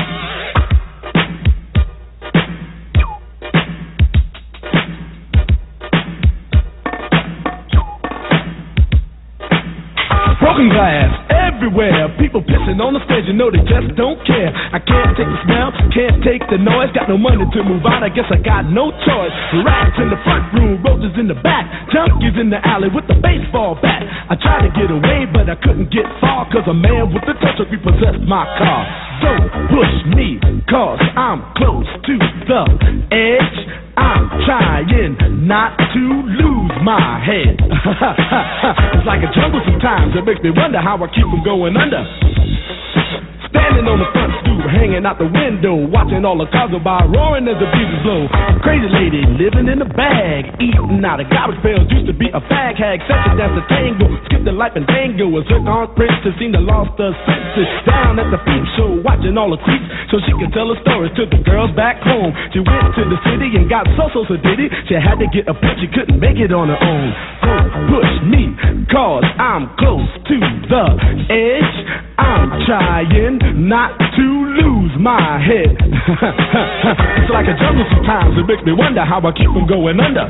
Broken glass everywhere, people pissing on the stage, you know they just don't care. I can't take the smell, can't take the noise, got no money to move out, I guess I got no choice. Rats in the front room, roaches in the back, junkies in the alley with the baseball bat. I tried to get away, but I couldn't get far, cause a man with a touch repossessed my car. Don't push me, cause I'm close to the edge. I'm trying not to lose my head. It's like a jungle sometimes, it makes me wonder how I keep from going under. Standing on the front stoop, hanging out the window, watching all the cars go by, roaring as the breezes blow. Crazy lady living in a bag, eating out of garbage pails, used to be a fag hag, such a dance to tango, skipped the life and tango, a zircon princess, seemed to lost her senses. Down at the peep show, watching all the creeps, so she could tell her stories to the girls back home. She went to the city and got so so so diddy, she had to get a push, she couldn't make it on her own. Don't push me, cause I'm close to the edge. I'm trying not to lose my head. It's like a jungle sometimes, it makes me wonder how I keep from going under.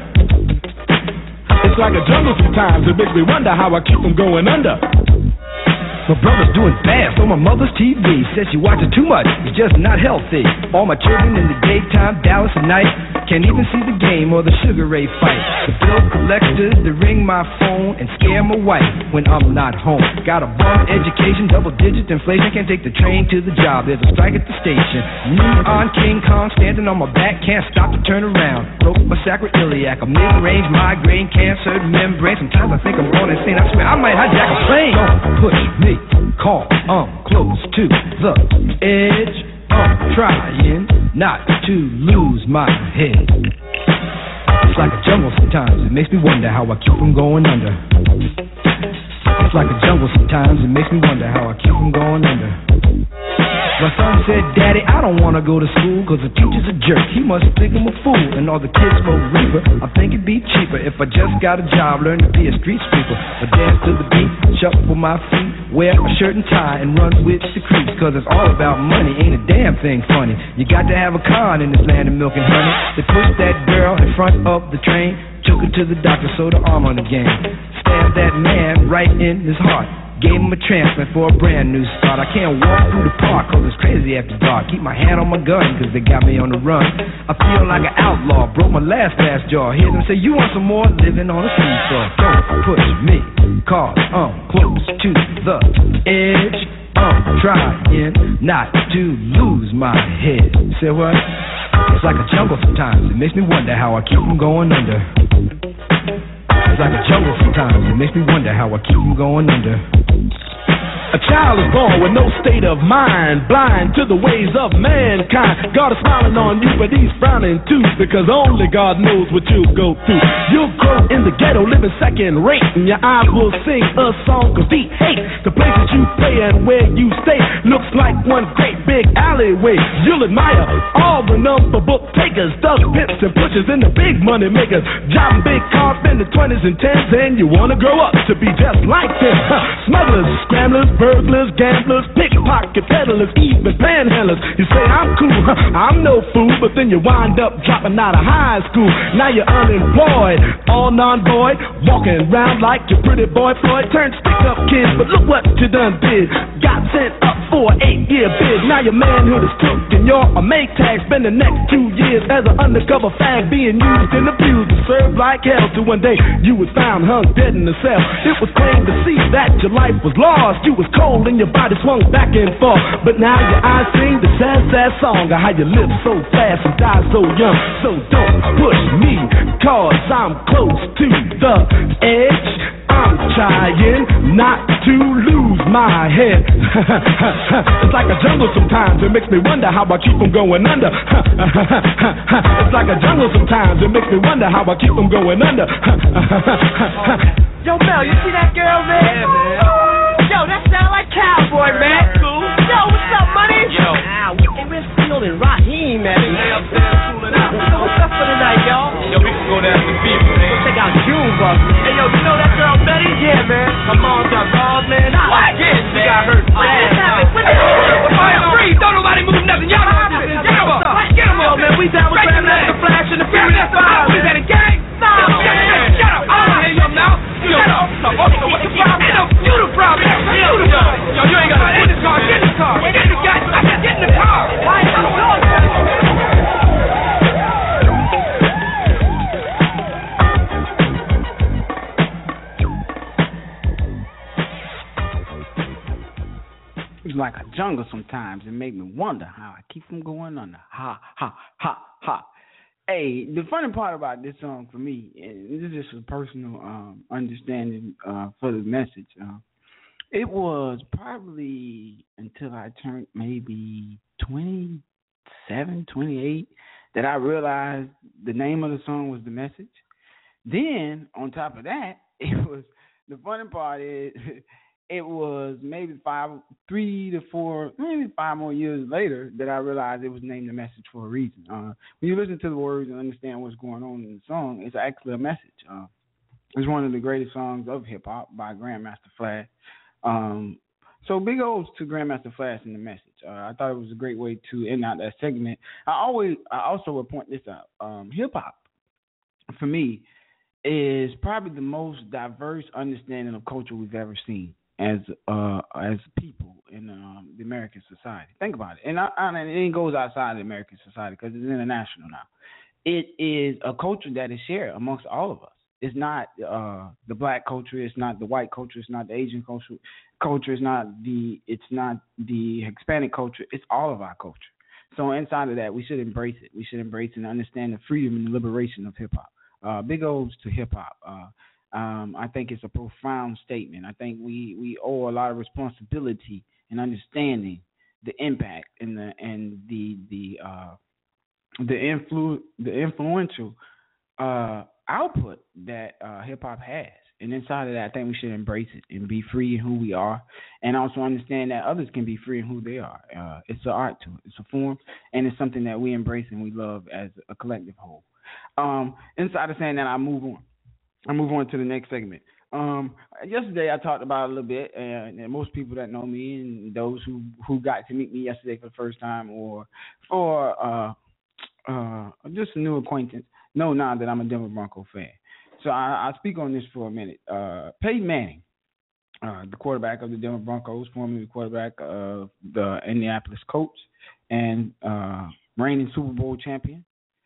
It's like a jungle sometimes, it makes me wonder how I keep from going under. My brother's doing fast on my mother's T V. Says she watching too much, it's just not healthy. All my children in the daytime, Dallas at night. Can't even see the game or the Sugar Ray fight. The bill collectors, they ring my phone and scare my wife when I'm not home. Got a bum education, double digit inflation. Can't take the train to the job, there's a strike at the station. Me on King Kong, standing on my back, can't stop to turn around. Broke my sacroiliac, a mid-range migraine, cancer membrane. Sometimes I think I'm going insane, I swear I might hijack a plane. Don't push me, call, I'm close to the edge. I'm trying not to lose my head. It's like a jungle sometimes, it makes me wonder how I keep from going under. It's like a jungle sometimes, it makes me wonder how I keep from going under. My son said, Daddy, I don't want to go to school cause the teacher's a jerk. He must think I'm a fool and all the kids smoke reefer. I think it'd be cheaper if I just got a job, learn to be a street sweeper. I dance to the beat, shuffle my feet, wear a shirt and tie and run with the creeps. Cause it's all about money, ain't a damn thing funny. You got to have a con in this land of milk and honey. They pushed that girl in front of the train, took her to the doctor, sewed her arm on the game. Stabbed that man right in his heart. Gave him a transfer for a brand new start. I can't walk through the park cause it's crazy after dark. Keep my hand on my gun cause they got me on the run. I feel like an outlaw, broke my last glass jaw. Hear them say you want some more, living on a seesaw. Don't push me cause I'm close to the edge. I'm trying not to lose my head. Say what? It's like a jungle sometimes, it makes me wonder how I keep from going under. It's like a jungle sometimes, it makes me wonder how I keep from going under. A child is born with no state of mind, blind to the ways of mankind. God is smiling on you, but he's frowning too, because only God knows what you'll go through. You'll grow in the ghetto, living second rate, and your eyes will sing a song of deep hate. The places you play and where you stay looks like one great big big alleyway. You'll admire all the number book takers, thugs, pimps, and pushers, and the big money makers. Driving big cars, spending twenties and tens, and you wanna grow up to be just like them. Smugglers, scramblers, burglars, gamblers, pickpocket peddlers, even panhandlers. You say I'm cool, I'm no fool, but then you wind up dropping out of high school. Now you're unemployed, all non-void, walking around like your pretty boy Floyd. Turned stick-up kid, but look what you done did. Got sent up for an eight-year bid. Now your manhood is took and you're a make tag. Spend the next two years as an undercover fag, being used and abused and served like hell. Till one day you was found hung dead in the cell. It was plain to see that your life was lost. You was cold and your body swung back and forth. But now your eyes sing the sad, sad song of how you live so fast and die so young. So don't push me, cause I'm close to the edge. I'm trying not to lose my head. It's like a jungle sometimes, it makes me wonder how I keep from going under. It's like a jungle sometimes, it makes me wonder how I keep from going under. Yo, Mel, you see that girl, man? Yeah, man. Yo, that sound like Cowboy, man. Cool. Yo, what's up, money? Yo. Ah, hey, where's Field and Raheem, man? Hey, I'm cooling out. So what's up for tonight, y'all? Yo, we can go down to the beach, man. Let's take out June, boss. Hey, yo, you know that girl Betty? Yeah, man. Come on, dog, dog, man. What? Yeah, she got hurt. What just happened? What the hell? Fire free. Don't nobody move nothing. Y'all know this is. Get him up. Get him up, man. We down with Grandmaster Flash and the Furious Five. What is that, a gang? No, man. Shut up. I don't hear you now. Shut up. So what's the problem? You the problem. You the problem. Yo, you ain't got to get in the car. Get in the car. Get in the car. Get in the car. Why are you doing that? It's like a jungle sometimes. It made me wonder how I keep from going under. Ha, ha, ha, ha. Hey, the funny part about this song for me, and this is just a personal um, understanding uh, for the message. Uh, it was probably until I turned maybe twenty-seven, twenty-eight that I realized the name of the song was The Message. Then, on top of that, it was, the funny part is, it was maybe five, three to four, maybe five more years later that I realized it was named The Message for a reason. Uh, when you listen to the words and understand what's going on in the song, it's actually a message. Uh, it's one of the greatest songs of hip-hop by Grandmaster Flash. Um, so big O's to Grandmaster Flash and The Message. Uh, I thought it was a great way to end out that segment. I always, I also would point this out. Um, hip-hop, for me, is probably the most diverse understanding of culture we've ever seen as uh, as people in um, the American society. Think about it. And, I, I, and it goes outside the American society because it's international now. It is a culture that is shared amongst all of us. It's not uh, the black culture. It's not the white culture. It's not the Asian culture. Culture. It's not the. It's not the Hispanic culture. It's all of our culture. So inside of that, we should embrace it. We should embrace and understand the freedom and the liberation of hip hop. Uh, big O's to hip hop. Uh, Um, I think it's a profound statement. I think we, we owe a lot of responsibility in understanding the impact and the and the the uh, the influ the influential uh, output that uh, hip hop has. And inside of that, I think we should embrace it and be free in who we are, and also understand that others can be free in who they are. Uh, it's an art to it. It's a form, and it's something that we embrace and we love as a collective whole. Um, inside of saying that, I move on. I move on to the next segment. Um, yesterday, I talked about it a little bit, and, and most people that know me and those who, who got to meet me yesterday for the first time or for uh, uh, just a new acquaintance know now that I'm a Denver Bronco fan. So I, I'll speak on this for a minute. Uh, Peyton Manning, uh, the quarterback of the Denver Broncos, formerly the quarterback of the Indianapolis Colts and uh, reigning Super Bowl champion,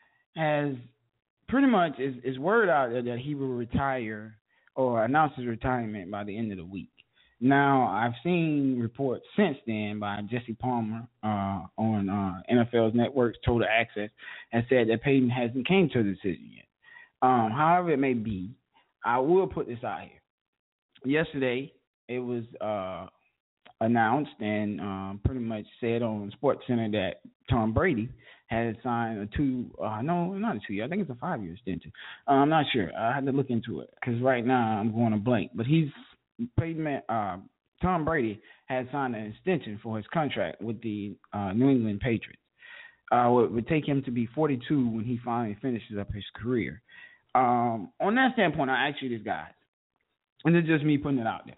has pretty much is, is word out there that he will retire or announce his retirement by the end of the week. Now, I've seen reports since then by Jesse Palmer uh, on uh, N F L's networks, Total Access, and said that Peyton hasn't came to a decision yet. Um, however it may be, I will put this out here. Yesterday, it was uh, announced and um, pretty much said on SportsCenter that Tom Brady had signed a two, uh, no, not a two-year, I think it's a five-year extension. Uh, I'm not sure. I had to look into it because right now I'm going to blank. But he's Peyton, uh, Tom Brady has signed an extension for his contract with the uh, New England Patriots. Uh, it would take him to be forty-two when he finally finishes up his career. Um, on that standpoint, I ask you this, guys, and it's just me putting it out there.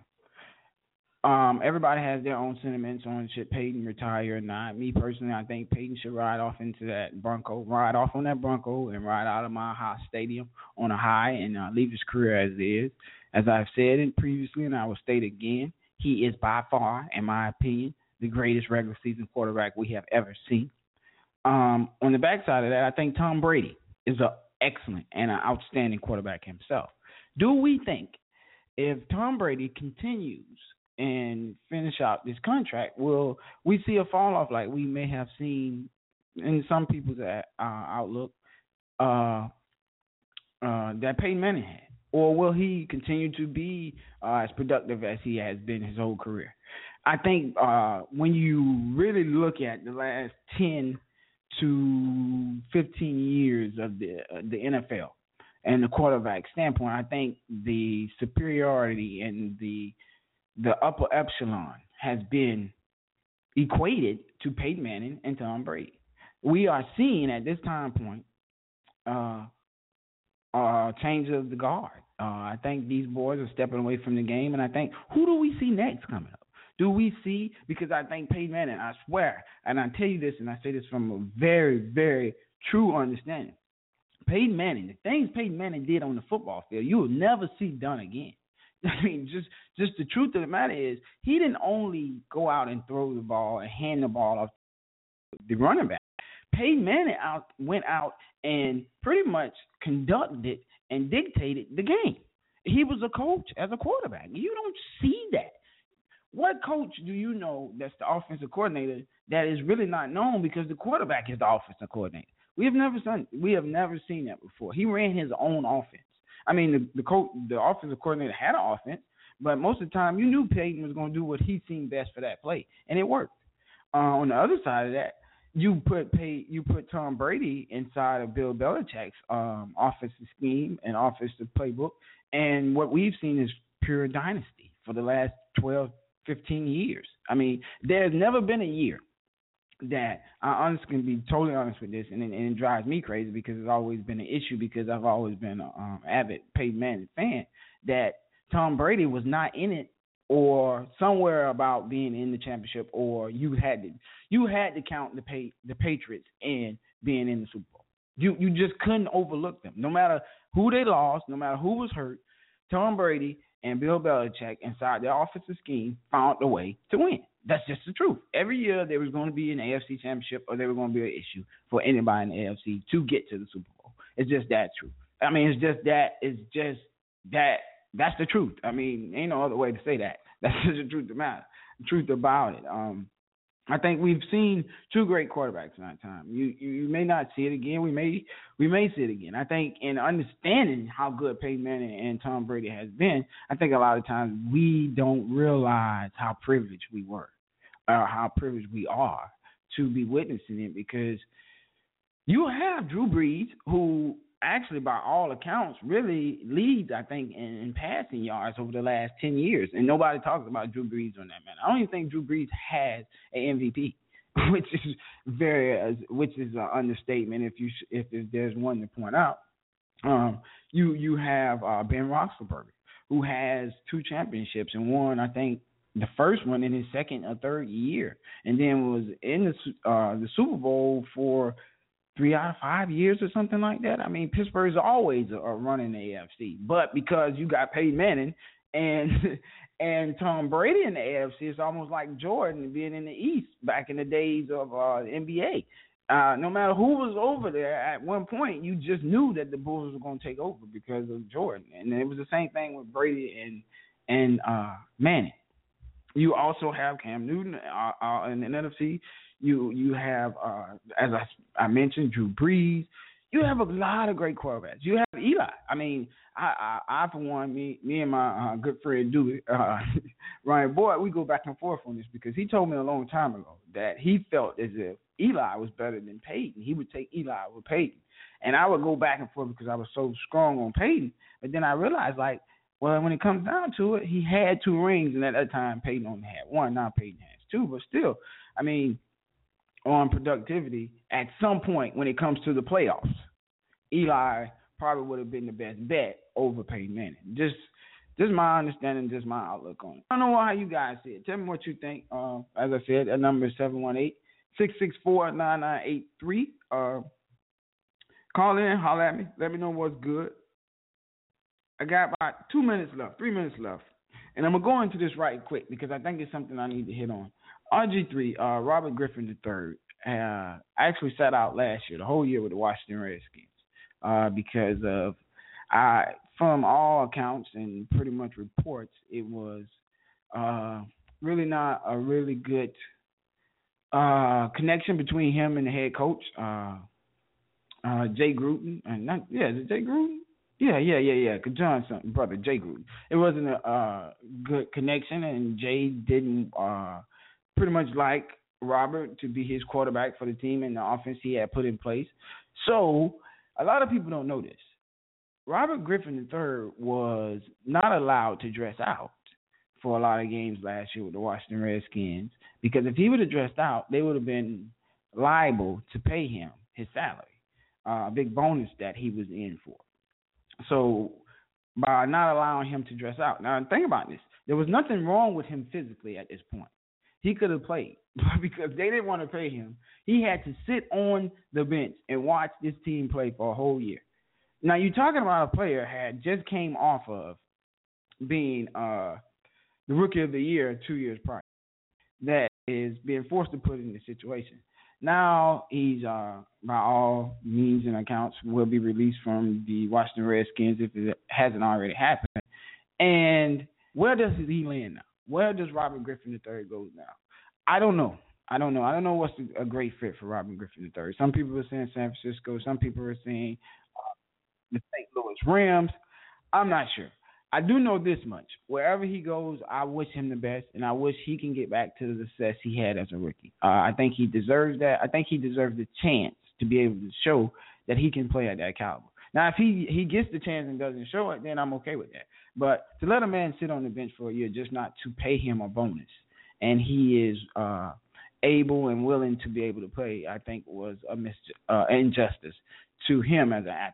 Um, everybody has their own sentiments on should Peyton retire or not. Me personally, I think Peyton should ride off into that Bronco, ride off on that Bronco, and ride out of Mile High Stadium on a high and uh, leave his career as it is. As I've said it previously, and I will state again, he is by far, in my opinion, the greatest regular season quarterback we have ever seen. Um, on the backside of that, I think Tom Brady is an excellent and an outstanding quarterback himself. Do we think if Tom Brady continues and finish out this contract, will we see a fall off like we may have seen in some people's uh, outlook uh, uh, that Peyton Manning had? Or will he continue to be uh, as productive as he has been his whole career? I think uh, when you really look at the last ten to fifteen years of the uh, the N F L and the quarterback standpoint, I think the superiority and the the upper echelon has been equated to Peyton Manning and Tom Brady. We are seeing at this time point uh, uh, change of the guard. Uh, I think these boys are stepping away from the game, and I think, who do we see next coming up? Do we see, because I think Peyton Manning, I swear, and I tell you this, and I say this from a very, very true understanding, Peyton Manning, the things Peyton Manning did on the football field, you will never see done again. I mean, just just the truth of the matter is, he didn't only go out and throw the ball and hand the ball off the running back. Peyton Manning out went out and pretty much conducted and dictated the game. He was a coach as a quarterback. You don't see that. What coach do you know that's the offensive coordinator that is really not known because the quarterback is the offensive coordinator? We have never seen we have never seen that before. He ran his own offense. I mean, the the, coach, the offensive coordinator had an offense, but most of the time you knew Peyton was going to do what he seemed best for that play, and it worked. Uh, on the other side of that, you put Pey, you put Tom Brady inside of Bill Belichick's um, offensive scheme and offensive playbook, and what we've seen is pure dynasty for the last twelve, fifteen years. I mean, there's never been a year that I honestly can be totally honest with this, and it, and it drives me crazy because it's always been an issue because I've always been an um, avid Peyton Manning fan, that Tom Brady was not in it or somewhere about being in the championship, or you had to you had to count the pay, the Patriots in being in the Super Bowl. You you just couldn't overlook them. No matter who they lost, no matter who was hurt, Tom Brady and Bill Belichick inside their offensive scheme found a way to win. That's just the truth. Every year there was going to be an A F C championship or there was going to be an issue for anybody in the A F C to get to the Super Bowl. It's just that truth. I mean, it's just that. It's just that. That's the truth. I mean, ain't no other way to say that. That's just the truth of the matter. The truth about it. Um, I think we've seen two great quarterbacks in that time. You, you you may not see it again. We may we may see it again. I think in understanding how good Peyton Manning and Tom Brady has been, I think a lot of times we don't realize how privileged we were, or how privileged we are to be witnessing it, because you have Drew Brees, who actually, by all accounts, really leads, I think, in, in passing yards over the last ten years. And nobody talks about Drew Brees on that, man. I don't even think Drew Brees has an M V P, which is very, uh, which is an understatement if you if there's one to point out. Um, you you have uh, Ben Roethlisberger, who has two championships and won, I think, the first one in his second or third year, and then was in the uh, the Super Bowl for three out of five years or something like that. I mean, Pittsburgh's always a, a running the A F C, but because you got Peyton Manning and and Tom Brady in the A F C, it's almost like Jordan being in the East back in the days of uh, the N B A. Uh, no matter who was over there, at one point you just knew that the Bulls were going to take over because of Jordan, and it was the same thing with Brady and and uh, Manning. You also have Cam Newton uh, uh, in the N F C. You you have, uh, as I, I mentioned, Drew Brees. You have a lot of great quarterbacks. You have Eli. I mean, I, I, I for one, me me and my uh, good friend Dewey, uh, Ryan Boyd, we go back and forth on this because he told me a long time ago that he felt as if Eli was better than Peyton. He would take Eli over Peyton. And I would go back and forth because I was so strong on Peyton. But then I realized, like, Well, when it comes down to it, he had two rings, and at that time, Peyton only had one. Now Peyton has two, but still, I mean, on productivity, at some point when it comes to the playoffs, Eli probably would have been the best bet over Peyton Manning. Just, just my understanding, just my outlook on it. I don't know how you guys see it. Tell me what you think. Uh, as I said, that number is seven one eight, six six four, nine nine eight three. Uh, call in, holler at me. Let me know what's good. I got about two minutes left, three minutes left. And I'm going to go into this right quick because I think it's something I need to hit on. R G three, uh, Robert Griffin the third, uh, actually sat out last year, the whole year with the Washington Redskins, uh, because of, I, from all accounts and pretty much reports, it was uh, really not a really good uh, connection between him and the head coach, uh, uh, Jay Gruden. And not, yeah, is it Jay Gruden? Yeah, yeah, yeah, yeah. Cause John's brother, Jay Gruden. It wasn't a uh, good connection, and Jay didn't uh, pretty much like Robert to be his quarterback for the team and the offense he had put in place. So a lot of people don't know this. Robert Griffin the third was not allowed to dress out for a lot of games last year with the Washington Redskins, because if he would have dressed out, they would have been liable to pay him his salary, uh, a big bonus that he was in for. So by not allowing him to dress out. Now, think about this. There was nothing wrong with him physically at this point. He could have played, but because they didn't want to pay him, he had to sit on the bench and watch this team play for a whole year. Now, you're talking about a player had just came off of being uh, the Rookie of the Year two years prior that is being forced to put in this situation. Now he's, uh, by all means and accounts, will be released from the Washington Redskins if it hasn't already happened. And where does he land now? Where does Robert Griffin the third go now? I don't know. I don't know. I don't know what's a great fit for Robert Griffin the third. Some people are saying San Francisco. Some people are saying uh, the Saint Louis Rams. I'm not sure. I do know this much. Wherever he goes, I wish him the best, and I wish he can get back to the success he had as a rookie. Uh, I think he deserves that. I think he deserves the chance to be able to show that he can play at that caliber. Now, if he, he gets the chance and doesn't show it, then I'm okay with that. But to let a man sit on the bench for a year just not to pay him a bonus, and he is uh, able and willing to be able to play, I think was a mis- uh, injustice to him as an athlete.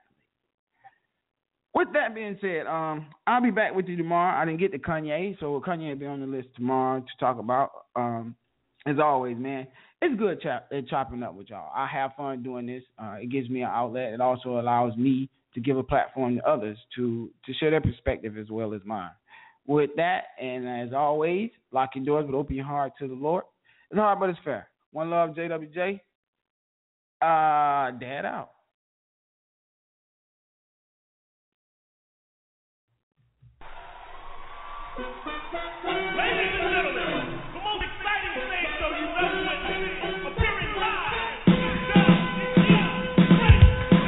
With that being said, um, I'll be back with you tomorrow. I didn't get to Kanye, so Kanye will be on the list tomorrow to talk about. Um, as always, man, it's good chop- chopping up with y'all. I have fun doing this. Uh, it gives me an outlet. It also allows me to give a platform to others to, to share their perspective as well as mine. With that, and as always, lock your doors but open your heart to the Lord. It's hard, but it's fair. One love, J W J. Uh, Dad out. Ladies and gentlemen, the most exciting stage show you've ever witnessed, appearing live, down in the great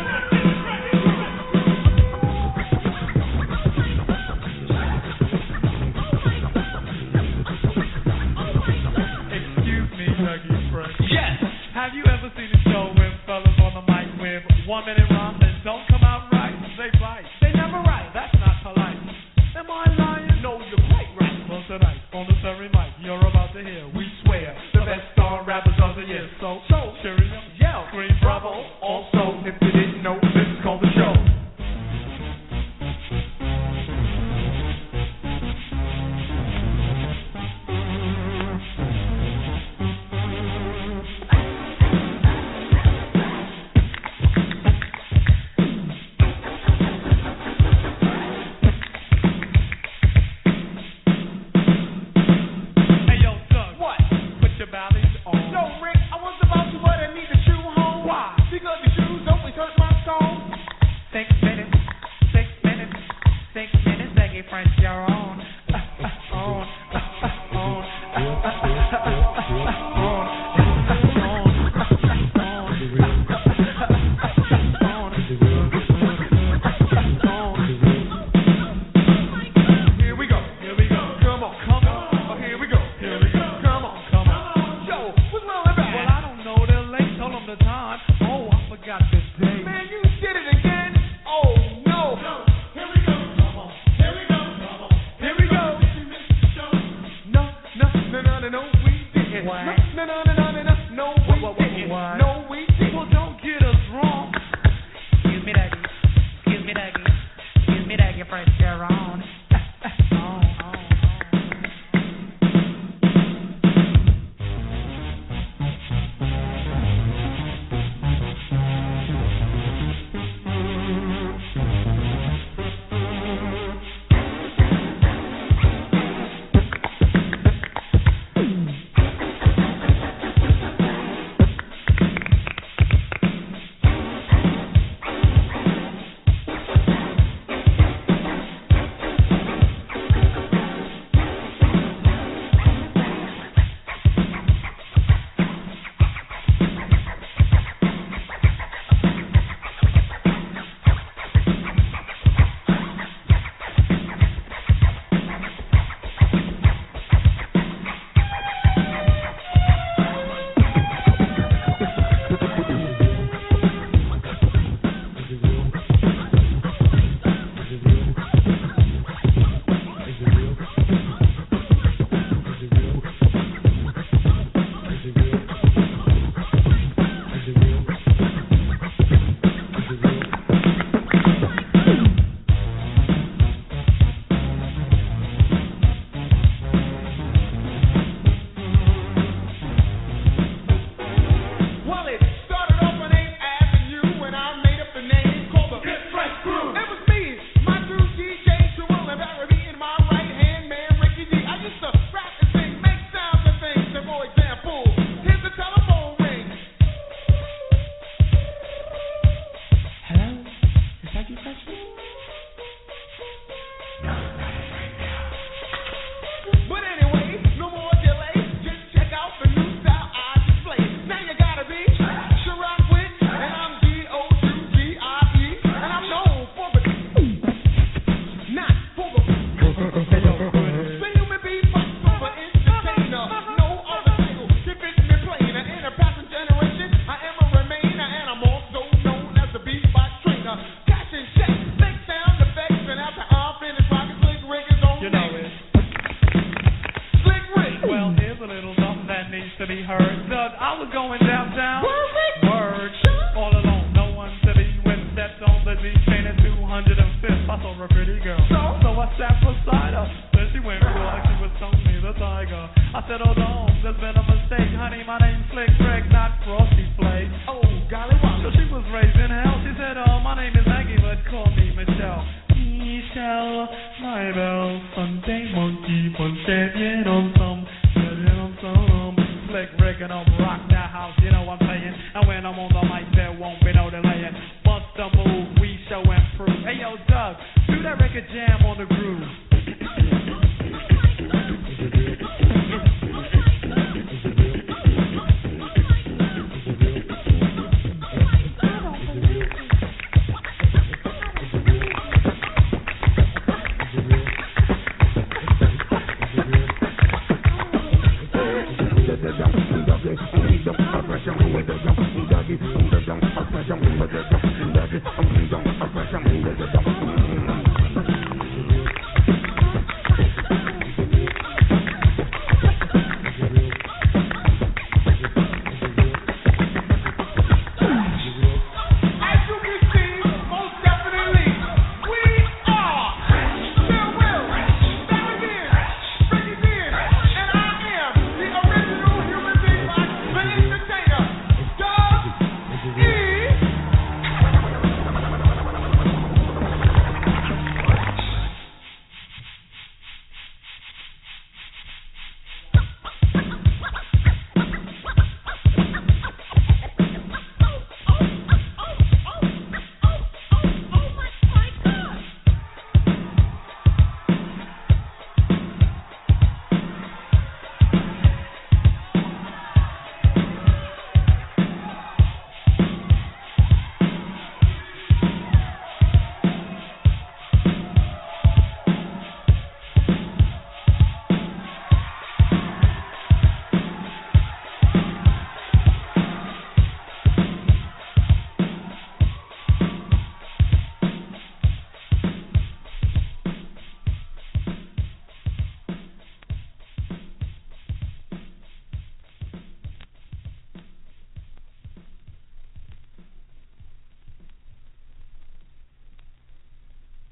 Excuse me, Dougie Fresh. Yes. Have you ever seen a show with fellas on the mic with one minute rhymes that don't come out right? They fight. They never write. That's not polite. Am I lying? No, you're quite right. Well, tonight, on the Surrey mic, you're about to hear, we swear, the best star rappers of the year. So, so, cheery up, yell, scream, bravo. Also, if you didn't know, this is called the show. Man, you did it again? Oh, no. Here we go. Come on. Here we go. No, no, no, no, we didn't. No, no, no, no, no, no, no, we didn't. No, we didn't. Well, don't get us wrong. Excuse me, Daggy. Excuse me, Daggy. Excuse me, Daggy, first you're on. Oh, oh. the